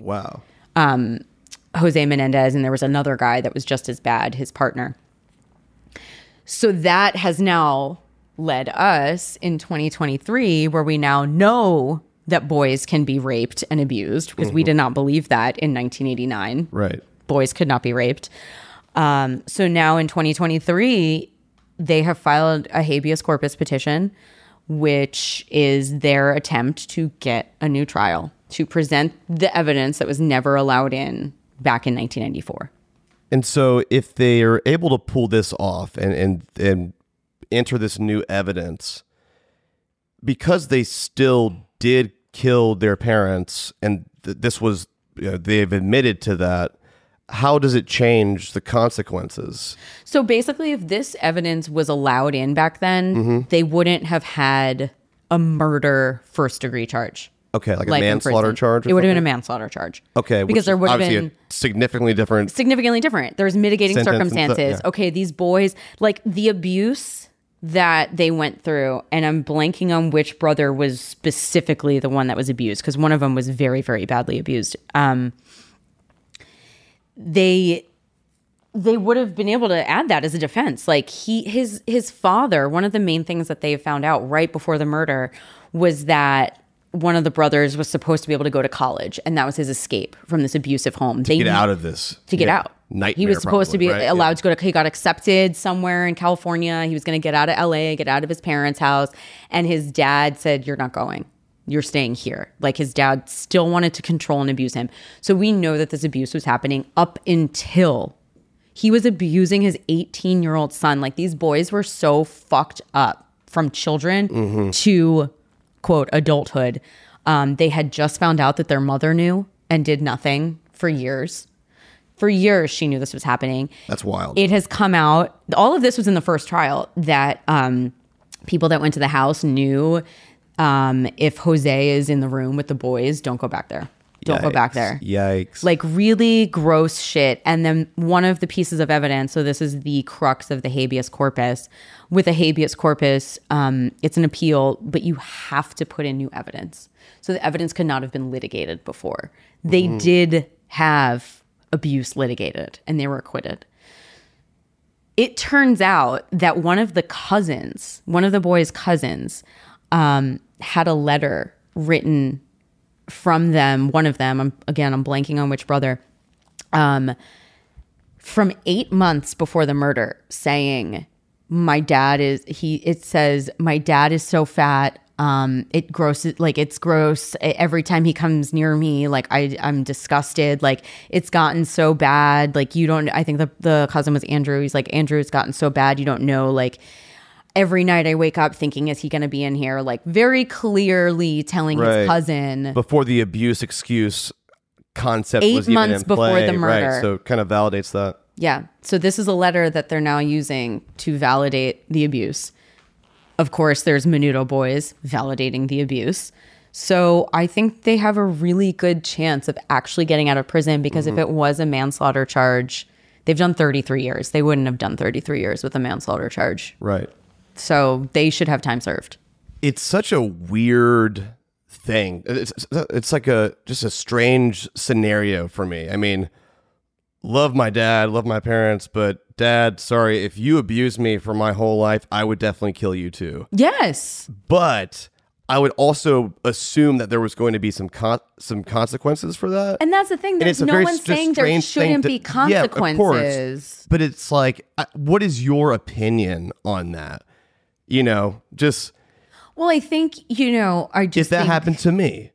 Jose Menendez. And there was another guy that was just as bad, his partner. So that has now led us in 2023, where we now know that boys can be raped and abused, because we did not believe that in 1989. Right. Boys could not be raped. So now in 2023, they have filed a habeas corpus petition, which is their attempt to get a new trial, to present the evidence that was never allowed in back in 1994. And so if they are able to pull this off and enter this new evidence, because they still did kill their parents, and this was, they've admitted to that, how does it change the consequences? So basically, if this evidence was allowed in back then, they wouldn't have had a murder first-degree charge. Okay, like a manslaughter charge? It would have been a manslaughter charge. Okay. Because there would have been significantly different. There's mitigating Sentence circumstances. yeah. Okay, these boys, like the abuse that they went through, and I'm blanking on which brother was specifically the one that was abused, because one of them was very, very badly abused. They would have been able to add that as a defense. Like his father, one of the main things that they found out right before the murder was that one of the brothers was supposed to be able to go to college, and that was his escape from this abusive home. To get out of this. To get out. Nightmare, he was supposed to be right? allowed to go to, he got accepted somewhere in California. He was going to get out of LA, get out of his parents' house. And his dad said, you're not going. You're staying here. Like his dad still wanted to control and abuse him. So we know that this abuse was happening up until he was abusing his 18-year-old son. Like these boys were so fucked up from children to, quote, adulthood. They had just found out that their mother knew and did nothing for years. For years, she knew this was happening. That's wild. It has come out. All of this was in the first trial, that people that went to the house knew if Jose is in the room with the boys, don't go back there. Don't go back there. Yikes. Like really gross shit. And then one of the pieces of evidence, so this is the crux of the habeas corpus. With a habeas corpus, it's an appeal, but you have to put in new evidence. So the evidence could not have been litigated before. They did have abuse litigated, and they were acquitted. It turns out that one of the boys' cousins, had a letter written from them, one of them, I'm blanking on which brother, from 8 months before the murder, saying, it says, my dad is so fat, it's gross every time he comes near me, like I'm disgusted, like it's gotten so bad, like I think the cousin was Andrew, he's like, Andrew, it's gotten so bad, you don't know, like every night I wake up thinking, is he going to be in here? Like very clearly telling his cousin. Before the abuse excuse concept was 8 even months in play. before the murder. Right, so it kind of validates that. Yeah. So this is a letter that they're now using to validate the abuse. Of course, there's Menudo boys validating the abuse. So I think they have a really good chance of actually getting out of prison, because if it was a manslaughter charge, they've done 33 years. They wouldn't have done 33 years with a manslaughter charge. Right. So they should have time served. It's such a weird thing. It's like just a strange scenario for me. I mean, love my dad, love my parents, but Dad, sorry, if you abused me for my whole life, I would definitely kill you too. Yes. But I would also assume that there was going to be some consequences for that. And that's the thing. There's no one saying there shouldn't be consequences. Yeah, of course. But it's like, what is your opinion on that? You know, just... Well, I think, if that happened to me,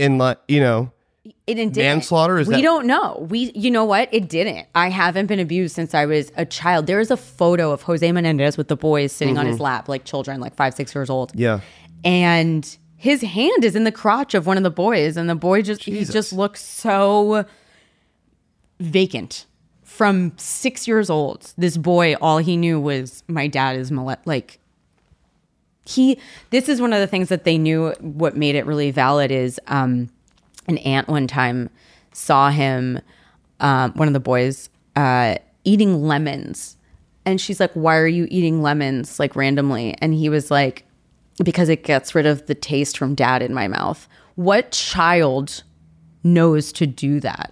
it manslaughter, we don't know. You know what? It didn't. I haven't been abused since I was a child. There is a photo of Jose Menendez with the boys sitting on his lap, like children, like 5-6 years old. Yeah. And his hand is in the crotch of one of the boys, and the boy he just looks so vacant. From 6 years old, this boy, all he knew was my dad is this is one of the things that they knew. What made it really valid is an aunt one time saw him, one of the boys, eating lemons. And she's like, why are you eating lemons, like randomly? And he was like, because it gets rid of the taste from dad in my mouth. What child knows to do that?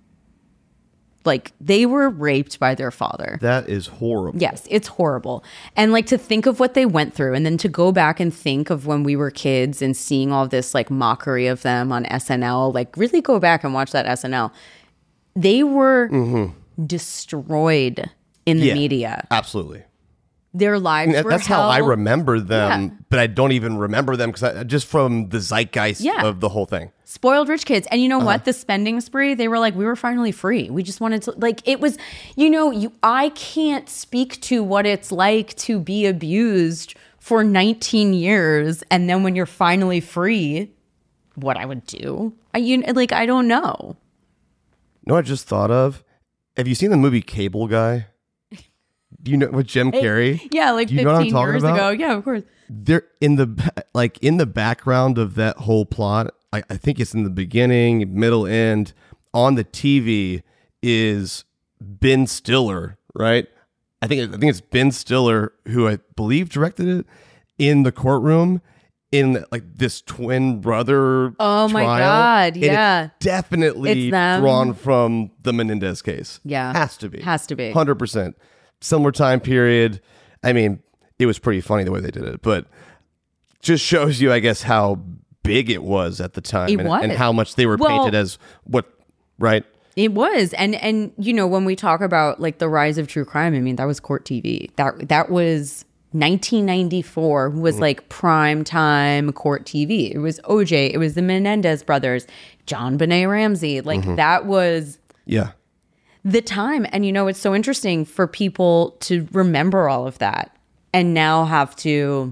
Like, they were raped by their father. That is horrible. Yes, it's horrible. And like, to think of what they went through, and then to go back and think of when we were kids and seeing all this like mockery of them on SNL, like really go back and watch that SNL. They were destroyed in the media. Absolutely. Their lives were that's hell. how I remember them, but I don't even remember them just from the zeitgeist of the whole thing. Spoiled rich kids. And you know what? The spending spree, they were like, we were finally free. We just wanted to, like, it was, I can't speak to what it's like to be abused for 19 years. And then when you're finally free, what I would do. I don't know. No, I just thought of, have you seen the movie Cable Guy? Do you know, with Jim Carrey? Yeah, like 15 years ago. Yeah, of course. They're in the background of that whole plot. I think it's in the beginning, middle, end. On the TV is Ben Stiller, right? I think it's Ben Stiller, who I believe directed it, in the courtroom in like this twin brother. Oh my God! Yeah, it's definitely drawn from the Menendez case. Yeah, has to be 100%. Similar time period. I mean, it was pretty funny the way they did it, but just shows you, I guess, how big it was at the time and how much they were painted as right? It was. And when we talk about like the rise of true crime, I mean, that was court TV. That was 1994 was like prime time court TV. It was OJ, it was the Menendez brothers, John Benet Ramsey. Like that was the time. And it's so interesting for people to remember all of that and now have to,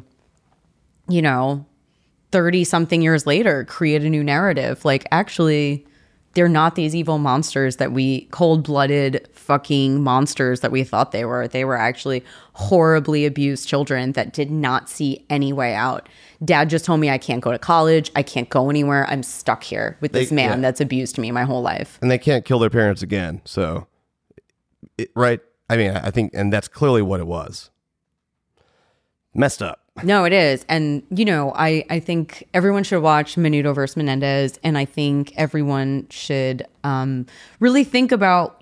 30 something years later, create a new narrative. Like, actually, they're not these evil monsters that cold-blooded fucking monsters that we thought they were. They were actually horribly abused children that did not see any way out. Dad just told me I can't go to college. I can't go anywhere. I'm stuck here with this man that's abused me my whole life. And they can't kill their parents again. So, right? I mean, I think, and that's clearly what it was. Messed up. No, it is. And, I think everyone should watch Menudo versus Menendez. And I think everyone should really think about,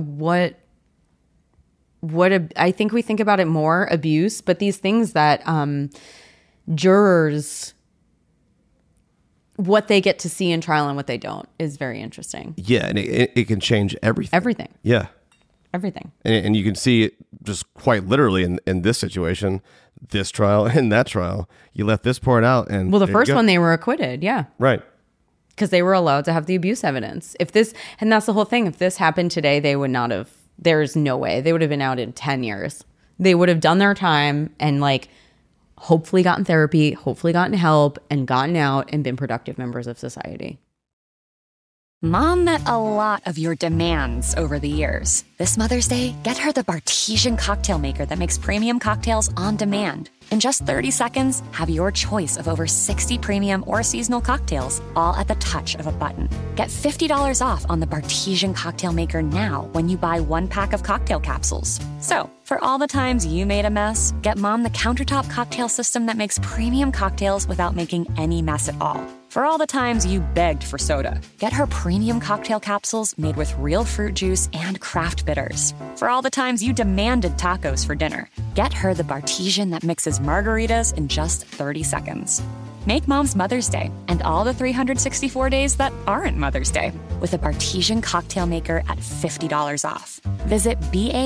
I think we think about it more, abuse, but these things that jurors, what they get to see in trial and what they don't is very interesting. Yeah, and it can change everything. Everything. Yeah. Everything. And you can see it just quite literally in this situation, this trial and that trial. You left this part out. And well, the first one, they were acquitted. Yeah. Right. Because they were allowed to have the abuse evidence. And that's the whole thing. If this happened today, they would not have, there's no way. They would have been out in 10 years. They would have done their time and hopefully gotten therapy, hopefully gotten help, and gotten out and been productive members of society. Mom met a lot of your demands over the years. This Mother's Day, get her the Bartesian cocktail maker that makes premium cocktails on demand. In just 30 seconds, have your choice of over 60 premium or seasonal cocktails, all at the touch of a button. Get $50 off on the Bartesian cocktail maker now when you buy 1 pack of cocktail capsules. So, for all the times you made a mess, get Mom the countertop cocktail system that makes premium cocktails without making any mess at all. For all the times you begged for soda, get her premium cocktail capsules made with real fruit juice and craft bitters. For all the times you demanded tacos for dinner, get her the Bartesian that mixes margaritas in just 30 seconds. Make Mom's Mother's Day and all the 364 days that aren't Mother's Day with a Bartesian cocktail maker at $50 off. Visit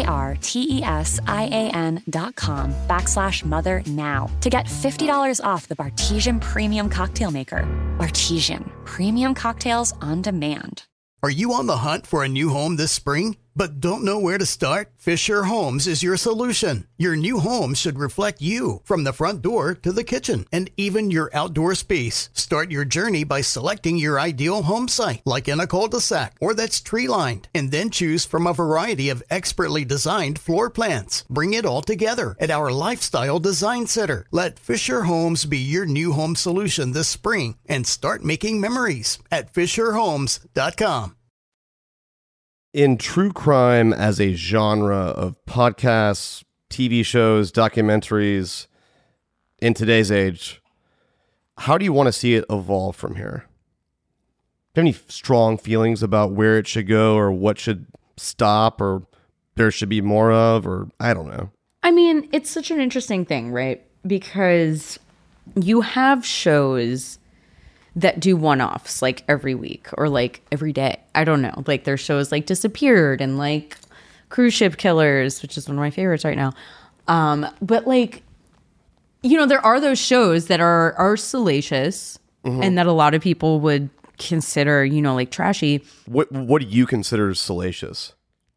BARTESIAN.com/mother now to get $50 off the Bartesian Premium Cocktail Maker. Bartesian, premium cocktails on demand. Are you on the hunt for a new home this spring, but don't know where to start? Fisher Homes is your solution. Your new home should reflect you, from the front door to the kitchen, and even your outdoor space. Start your journey by selecting your ideal home site, like in a cul-de-sac or that's tree-lined, and then choose from a variety of expertly designed floor plans. Bring it all together at our Lifestyle Design Center. Let Fisher Homes be your new home solution this spring and start making memories at FisherHomes.com. In true crime as a genre of podcasts, TV shows, documentaries, in today's age, how do you want to see it evolve from here? Do you have any strong feelings about where it should go or what should stop or there should be more of, or I don't know? I mean, it's such an interesting thing, right? Because you have shows that do one-offs every week or every day. I don't know. There's shows like Disappeared and Cruise Ship Killers, which is one of my favorites right now. But there are those shows that are salacious and that a lot of people would consider, trashy. What do you consider salacious?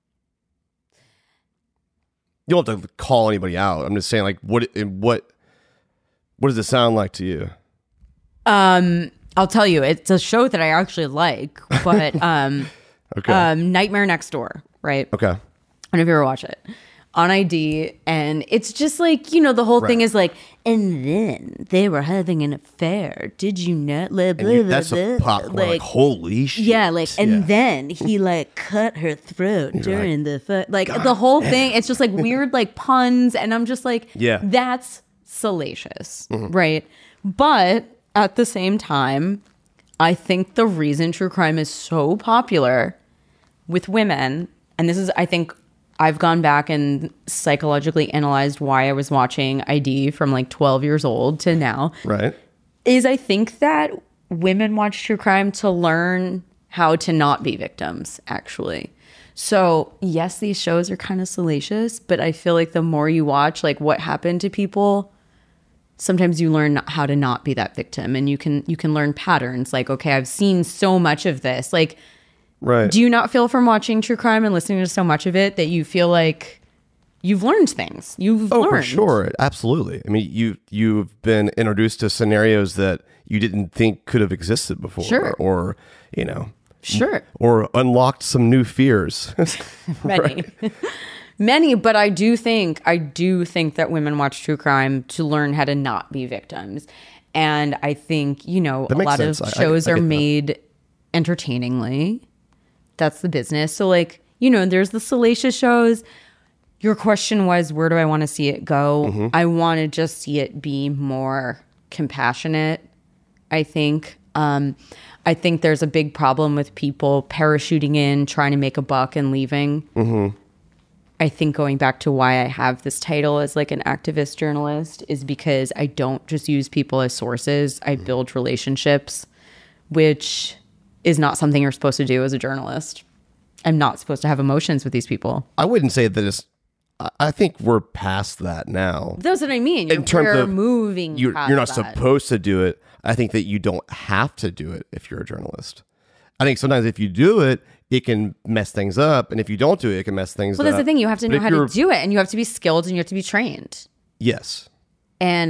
You don't have to call anybody out. I'm just saying, what does it sound like to you? I'll tell you, it's a show that I actually like, but okay. Nightmare Next Door, right? Okay. I don't know if you ever watch it. On ID, and it's just the whole thing is and then they were having an affair. Did you not? Blah, blah, that's blah, a popcorn. Holy shit. Yeah, and then he cut her throat during the the whole thing. It's just weird puns, and I'm just yeah, that's salacious, right? But at the same time, I think the reason true crime is so popular with women, and this is, I think, I've gone back and psychologically analyzed why I was watching ID from 12 years old to now. Right. Is I think that women watch true crime to learn how to not be victims, actually. So, yes, these shows are kind of salacious, but I feel the more you watch, what happened to people, sometimes you learn how to not be that victim, and you can learn patterns. Okay, I've seen so much of this. Right. Do you not feel from watching true crime and listening to so much of it that you feel you've learned things? You've learned. For sure. Absolutely. I mean, you've been introduced to scenarios that you didn't think could have existed before. Sure. Or, Sure. Or unlocked some new fears. Many. Right. Many, but I do think that women watch true crime to learn how to not be victims. And I think, a lot of shows are made entertainingly. That's the business. So there's the salacious shows. Your question was, where do I want to see it go? I want to just see it be more compassionate, I think. I think there's a big problem with people parachuting in, trying to make a buck and leaving. I think going back to why I have this title as like an activist journalist is because I don't just use people as sources. I build relationships, which is not something you're supposed to do as a journalist. I'm not supposed to have emotions with these people. I wouldn't say that it's. I think we're past that now. That's what I mean. In terms we're of moving. you're not past that. supposed to do it. I think that you don't have to do it if you're a journalist. I think sometimes if you do it, it can mess things up, and if you don't do it, it can mess things up. Well, that's the thing. You have to But know if how to you're- do it, and you have to be skilled, and you have to be trained. Yes. And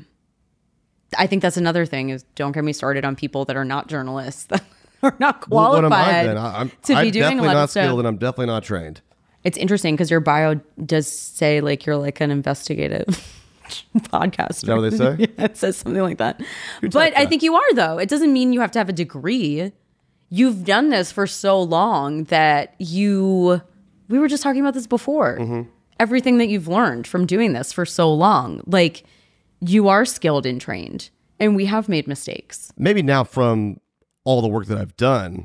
I think that's another thing is don't get me started on people that are not journalists that are not Well, what am I qualified then? I'm to be I'm doing a definitely lot not of stuff. skilled, and I'm definitely not trained. It's interesting because your bio does say like you're like an investigative podcaster. Is that what they say? Yeah, it says something like that. But I think you are, though. It doesn't mean you have to have a degree. You've done this for so long that we were just talking about this before. Everything that you've learned from doing this for so long, like you are skilled and trained, and we have made mistakes. Maybe now from all the work that I've done,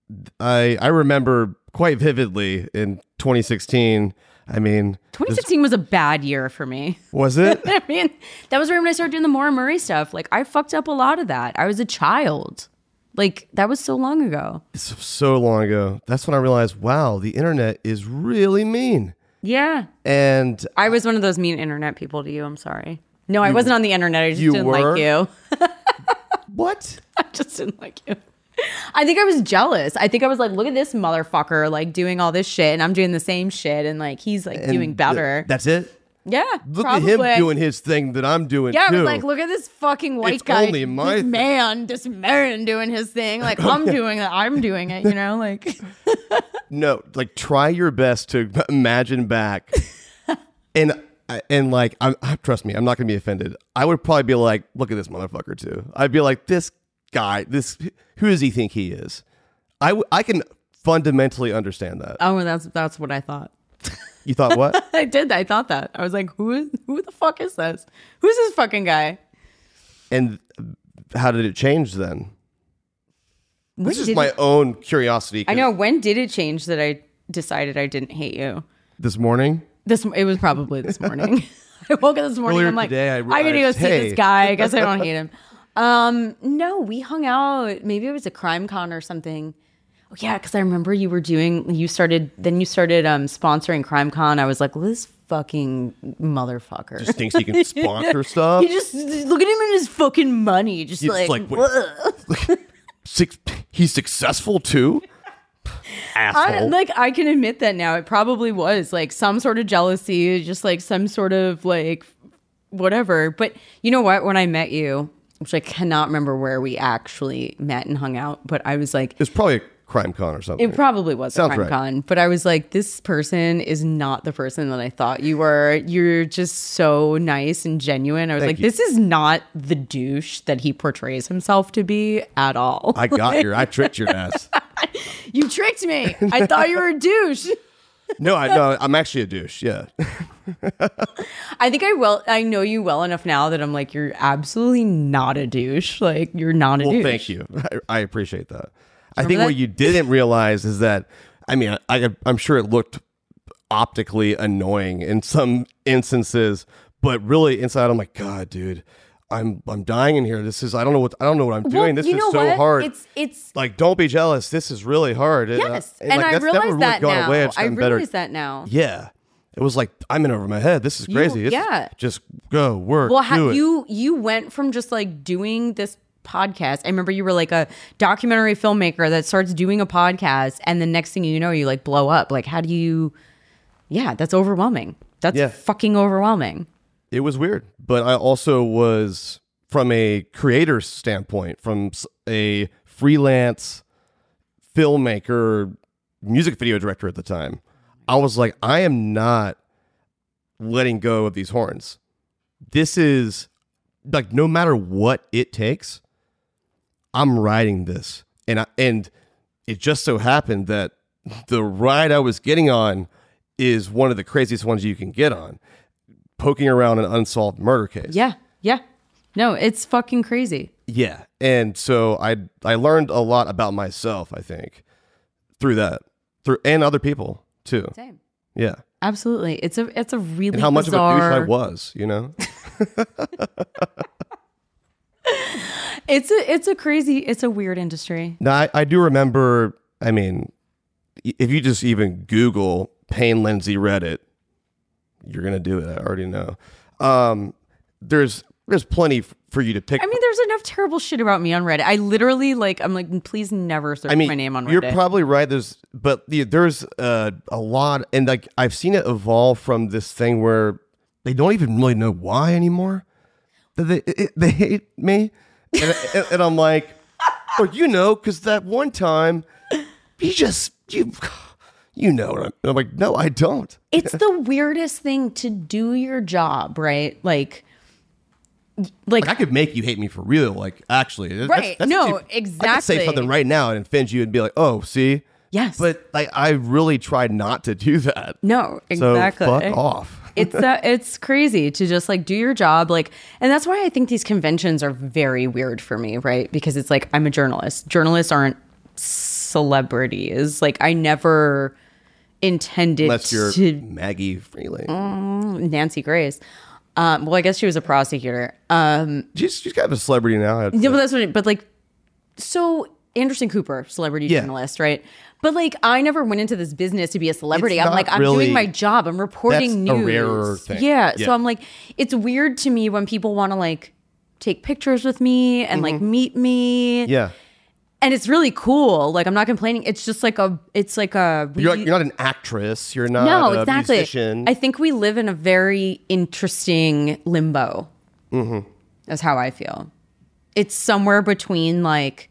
I remember quite vividly in 2016. I mean, 2016 was a bad year for me. was it? I mean, that was right when I started doing the Maura Murray stuff. Like, I fucked up a lot of that. I was a child. Like, that was so long ago. It's so long ago. That's when I realized, wow, the internet is really mean. Yeah. And I was one of those mean internet people to you. I'm sorry. No, I wasn't on the internet. I just you didn't were? like you. what? I just didn't like you. I think I was jealous. I think I was like, look at this motherfucker, like, doing all this shit, and I'm doing the same shit, and, like, he's, like, doing better. That's it? Yeah, Look probably. at him doing his thing that I'm doing Yeah, too. I was like, look at this fucking white It's guy, only my this thing. this man doing his thing. Like, I'm doing it, I'm doing it, you know? Like, No, like try your best to imagine back, and like, trust me, I'm not gonna be offended. I would probably be like, look at this motherfucker too. I'd be like, this guy, who does he think he is? I can fundamentally understand that. oh, that's what I thought. You thought what? I did. I thought that. I was like, who the fuck is this? Who's this fucking guy? And how did it change then? When This is did my it- own curiosity. I know. When did it change that I decided I didn't hate you? This morning. It was probably this morning. I woke up this morning. Earlier I'm like, today, I I'm gonna go realized, see hey. this guy. I guess I don't hate him. No, we hung out. Maybe it was a crime con or something. Oh yeah, because I remember you started sponsoring Crime Con. I was like, well, this fucking motherfucker Just thinks he can sponsor stuff. He just look at him and his fucking money. Just It's like, like, wait. He's successful too. Asshole. I can admit that now. It probably was like some sort of jealousy, just like some sort of like whatever. But you know what? When I met you, which I cannot remember where we actually met and hung out, but I was like, It's probably a crime con or something. it probably was Sounds a crime right. con, but I was like, this person is not the person that I thought you were. You're just so nice and genuine. I was Thank like, you. this is not the douche that he portrays himself to be at all. I I tricked your ass. You tricked me. I thought you were a douche. No, I'm actually a douche. Yeah. I think I know you well enough now that I'm like, you're absolutely not a douche. Like, you're not a Well, douche. thank you. I appreciate that. I think Remember what that? you didn't realize is that, I mean, I'm sure it looked optically annoying in some instances, but really inside, I'm like, God, dude, I'm dying in here. I don't know what I'm doing. This you is know so what? hard. It's Like, don't be jealous. This is really hard. yes, and and like, I that's never realize really that gone now. away. It's I gotten better. realize that now. Yeah. It was like, I'm in over my head. This is crazy. yeah. Just go work. Well, do it. you went from just like doing this podcast. I remember you were like a documentary filmmaker that starts doing a podcast, and the next thing you know, you like blow up. Like, how do you? Yeah, that's overwhelming. That's Yeah. fucking overwhelming. It was weird, but I also was, from a creator standpoint, from a freelance filmmaker, music video director at the time, I was like, I am not letting go of these horns. This is like, no matter what it takes, I'm riding this. And it just so happened that the ride I was getting on is one of the craziest ones you can get on. Poking around an unsolved murder case. Yeah. No, it's fucking crazy. Yeah. And so I learned a lot about myself, I think, through that. And other people too. Same. Yeah. Absolutely. It's a really and how much bizarre... of a douche I was, you know? It's a weird industry. Now, I do remember, I mean, if you just even Google Payne Lindsay Reddit, you're going to do it. I already know. There's plenty for you to pick. I mean, there's enough terrible shit about me on Reddit. I literally I'm like, please never search my name on Reddit. You're probably right. There's a lot, and like I've seen it evolve from this thing where they don't even really know why anymore. They hate me, and I'm like, or because that one time you know what I'm like, no, I don't. It's the weirdest thing to do your job, right? Like I could make you hate me for real. Like, actually, right? Exactly. I could say something right now and offend you and be like, "Oh, see." Yes. But I really tried not to do that. No, exactly. So fuck off. It's crazy to just like do your job, like, and that's why I think these conventions are very weird for me, right? Because it's like I'm a journalist. Journalists aren't celebrities. Like I never intended unless you're to Maggie Freleng, Nancy Grace. Well, I guess she was a prosecutor. She's kind of a celebrity now. Yeah, but that's what. But like, so Anderson Cooper, celebrity journalist, right? But like, I never went into this business to be a celebrity. I'm like, I'm doing my job. I'm reporting news. That's a rarer thing. Yeah. So I'm like, it's weird to me when people want to like take pictures with me and like meet me. Yeah. And it's really cool. Like, I'm not complaining. It's just like you're not an actress. You're not a musician. I think we live in a very interesting limbo. Mm-hmm. That's how I feel. It's somewhere between like,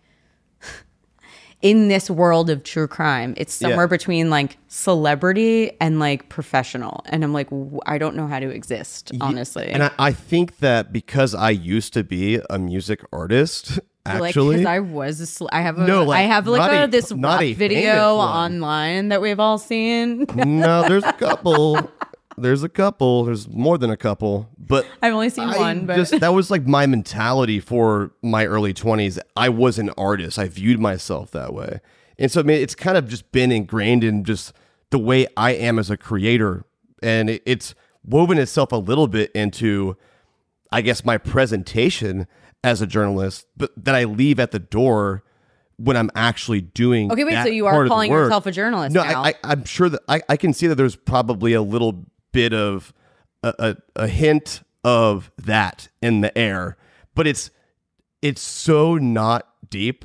in this world of true crime, it's somewhere between like celebrity and like professional. And I'm like, I don't know how to exist, honestly. And I think that because I used to be a music artist, actually, because I have this rock video online that we've all seen. No, there's a couple. There's more than a couple, but I've only seen one. But that was like my mentality for my early 20s. I was an artist. I viewed myself that way. And so, I mean, it's kind of just been ingrained in just the way I am as a creator. And it's woven itself a little bit into, I guess, my presentation as a journalist, but that I leave at the door when I'm actually doing. Okay, wait, so you are calling yourself a journalist now? I'm sure that I can see that there's probably a little bit of a hint of that in the air, but it's so not deep.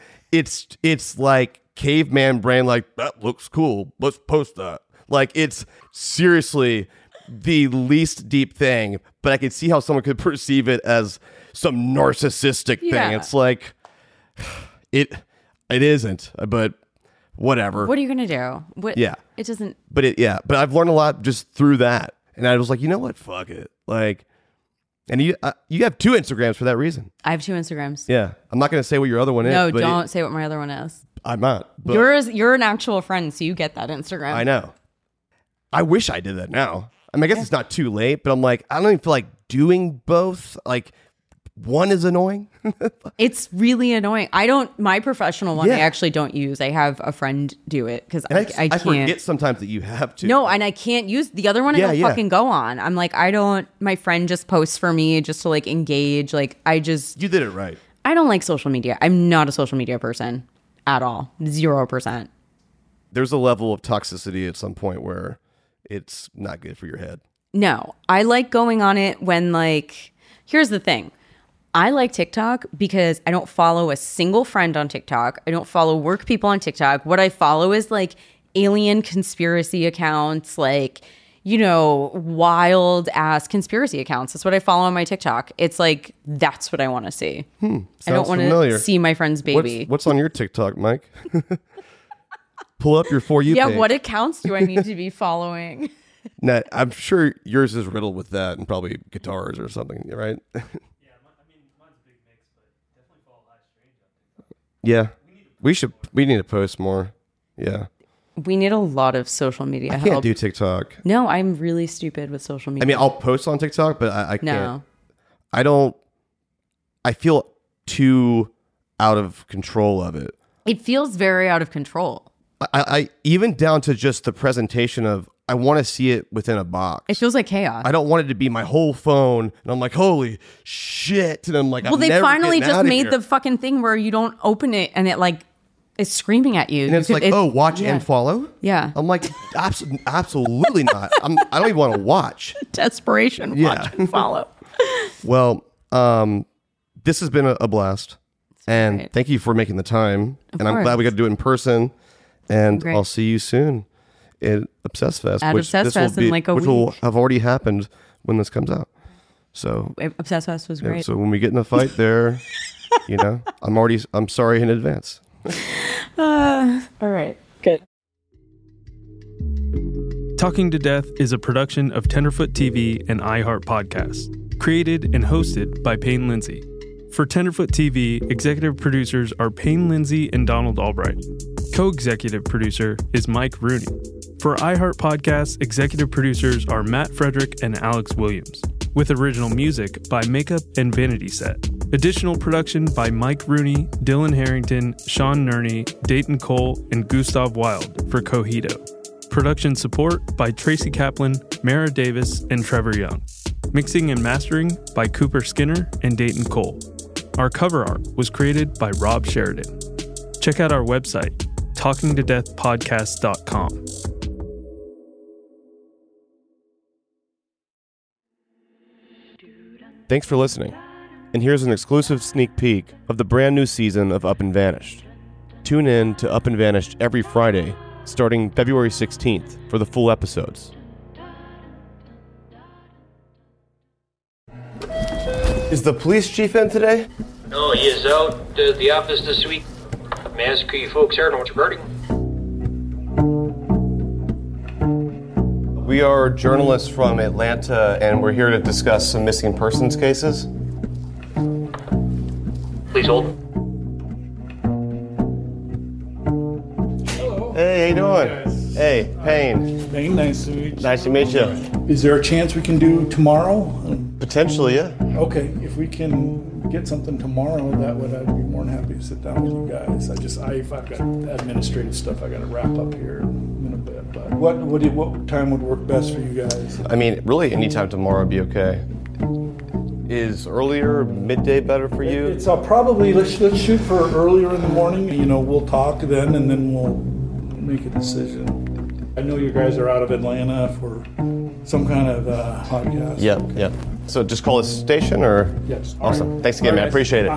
It's like caveman brain, like, that looks cool, let's post that. Like, it's seriously the least deep thing, but I can see how someone could perceive it as some narcissistic thing. It's like it isn't, but whatever. What are you gonna do? It doesn't. But but I've learned a lot just through that, and I was like, you know what? Fuck it. Like, and you have 2 Instagrams for that reason. I have 2 Instagrams. Yeah, I'm not gonna say what your other one is. No, don't say what my other one is. I'm not. You're an actual friend, so you get that Instagram. I know. I wish I did that now. I mean, I guess it's not too late, but I'm like, I don't even feel like doing both. Like, one is annoying. It's really annoying. My professional one, I actually don't use. I have a friend do it because I can't. I forget sometimes that you have to. No, and I can't use the other one. I don't fucking go on. I'm like, my friend just posts for me just to like engage. Like, you did it right. I don't like social media. I'm not a social media person at all. 0%. There's a level of toxicity at some point where it's not good for your head. No, I like going on it when like, here's the thing. I like TikTok because I don't follow a single friend on TikTok. I don't follow work people on TikTok. What I follow is like alien conspiracy accounts, like, wild ass conspiracy accounts. That's what I follow on my TikTok. It's like, that's what I want to see. I don't want to see my friend's baby. What's on your TikTok, Mike? Pull up your For You page. What accounts do I need to be following? Nah, I'm sure yours is riddled with that and probably guitars or something, right? Yeah, we need to post more. Yeah. We need a lot of social media I help. can't do TikTok. No, I'm really stupid with social media. I mean, I'll post on TikTok, but I No. can't. I feel too out of control of it. It feels very out of control. I even down to just the presentation of, I want to see it within a box. It feels like chaos. I don't want it to be my whole phone, and I'm like, holy shit, and I'm like, well, I'm they never finally getting just out of made here. the fucking thing where you don't open it and it like is screaming at you. And it's like, watch and follow. Yeah. I'm like, absolutely not. I don't even want to watch. Desperation. Watch and follow. Well, this has been a blast, and great. thank you for making the time. Of and I'm glad we got to do it in person. And Great. I'll see you soon at Obsessed Fest, At Obsessed Fest in like a which will week. have already happened when this comes out. So Obsessed Fest was yeah, great. so when we get in a fight there, I'm sorry in advance. All right. Good. Talking to Death is a production of Tenderfoot TV and iHeart Podcasts, created and hosted by Payne Lindsay. For Tenderfoot TV, executive producers are Payne Lindsay and Donald Albright. Co-executive producer is Mike Rooney. For iHeart Podcasts, executive producers are Matt Frederick and Alex Williams, with original music by Makeup and Vanity Set. Additional production by Mike Rooney, Dylan Harrington, Sean Nerney, Dayton Cole, and Gustav Wild for Cogito. Production support by Tracy Kaplan, Mara Davis, and Trevor Young. Mixing and mastering by Cooper Skinner and Dayton Cole. Our cover art was created by Rob Sheridan. Check out our website, talkingtodeathpodcast.com. Thanks for listening. And here's an exclusive sneak peek of the brand new season of Up and Vanished. Tune in to Up and Vanished every Friday, starting February 16th for the full episodes. Is the police chief in today? No, he is out at the office this week. May I ask you folks here know what's regarding? We are journalists from Atlanta, and we're here to discuss some missing persons cases. Please hold. Hello. Hey, how you doing? Hey, Payne. Payne, nice to meet you. Nice to meet you. Is there a chance we can do tomorrow? Potentially, yeah. Okay, if we can get something tomorrow, I'd be more than happy to sit down with you guys. I've got administrative stuff I got to wrap up here in a bit. But what time would work best for you guys? I mean, really, anytime tomorrow would be okay. Is earlier, midday better for you? It's probably let's shoot for earlier in the morning. We'll talk then, and then we'll make a decision. I know you guys are out of Atlanta for some kind of podcast. Yep. So just call this station, or? Yes. Awesome. Right. Thanks again, man. Appreciate it.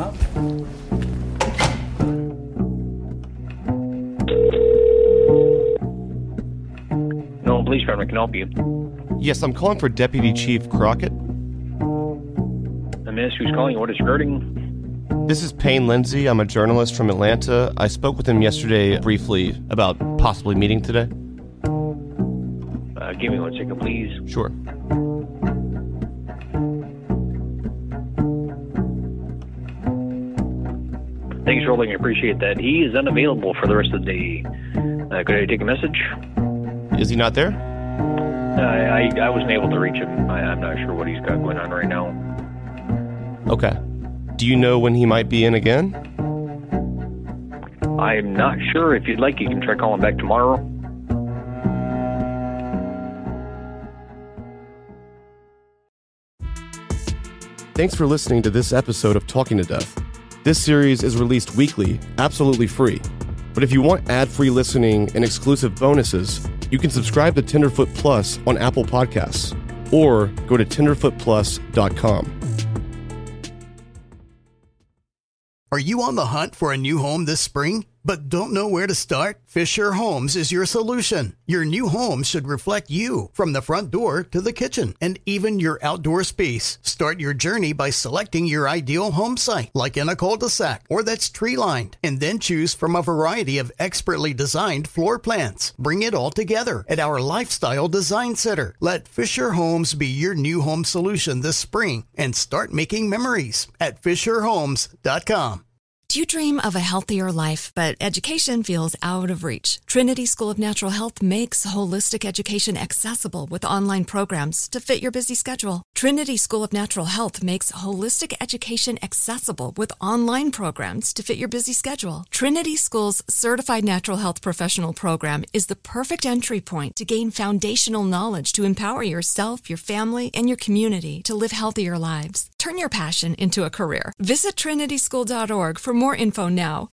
No, police department can help you. Yes, I'm calling for Deputy Chief Crockett. I may ask who's calling, what is regarding? This is Payne Lindsay. I'm a journalist from Atlanta. I spoke with him yesterday briefly about possibly meeting today. Give me 1 second, please. Sure. Thanks for holding, I appreciate that. He is unavailable for the rest of the day. Could I take a message? Is he not there? I wasn't able to reach him. I'm not sure what he's got going on right now. Okay. Do you know when he might be in again? I'm not sure. If you'd like, you can try calling back tomorrow. Thanks for listening to this episode of Talking to Death. This series is released weekly, absolutely free. But if you want ad-free listening and exclusive bonuses, you can subscribe to Tenderfoot Plus on Apple Podcasts or go to tenderfootplus.com. Are you on the hunt for a new home this spring, but don't know where to start? Fisher Homes is your solution. Your new home should reflect you, from the front door to the kitchen, and even your outdoor space. Start your journey by selecting your ideal home site, like in a cul-de-sac or that's tree-lined, and then choose from a variety of expertly designed floor plans. Bring it all together at our Lifestyle Design Center. Let Fisher Homes be your new home solution this spring and start making memories at fisherhomes.com. Do you dream of a healthier life, but education feels out of reach? Trinity School of Natural Health makes holistic education accessible with online programs to fit your busy schedule. Trinity School of Natural Health makes holistic education accessible with online programs to fit your busy schedule. Trinity School's Certified Natural Health Professional Program is the perfect entry point to gain foundational knowledge to empower yourself, your family, and your community to live healthier lives. Turn your passion into a career. Visit trinityschool.org for more info now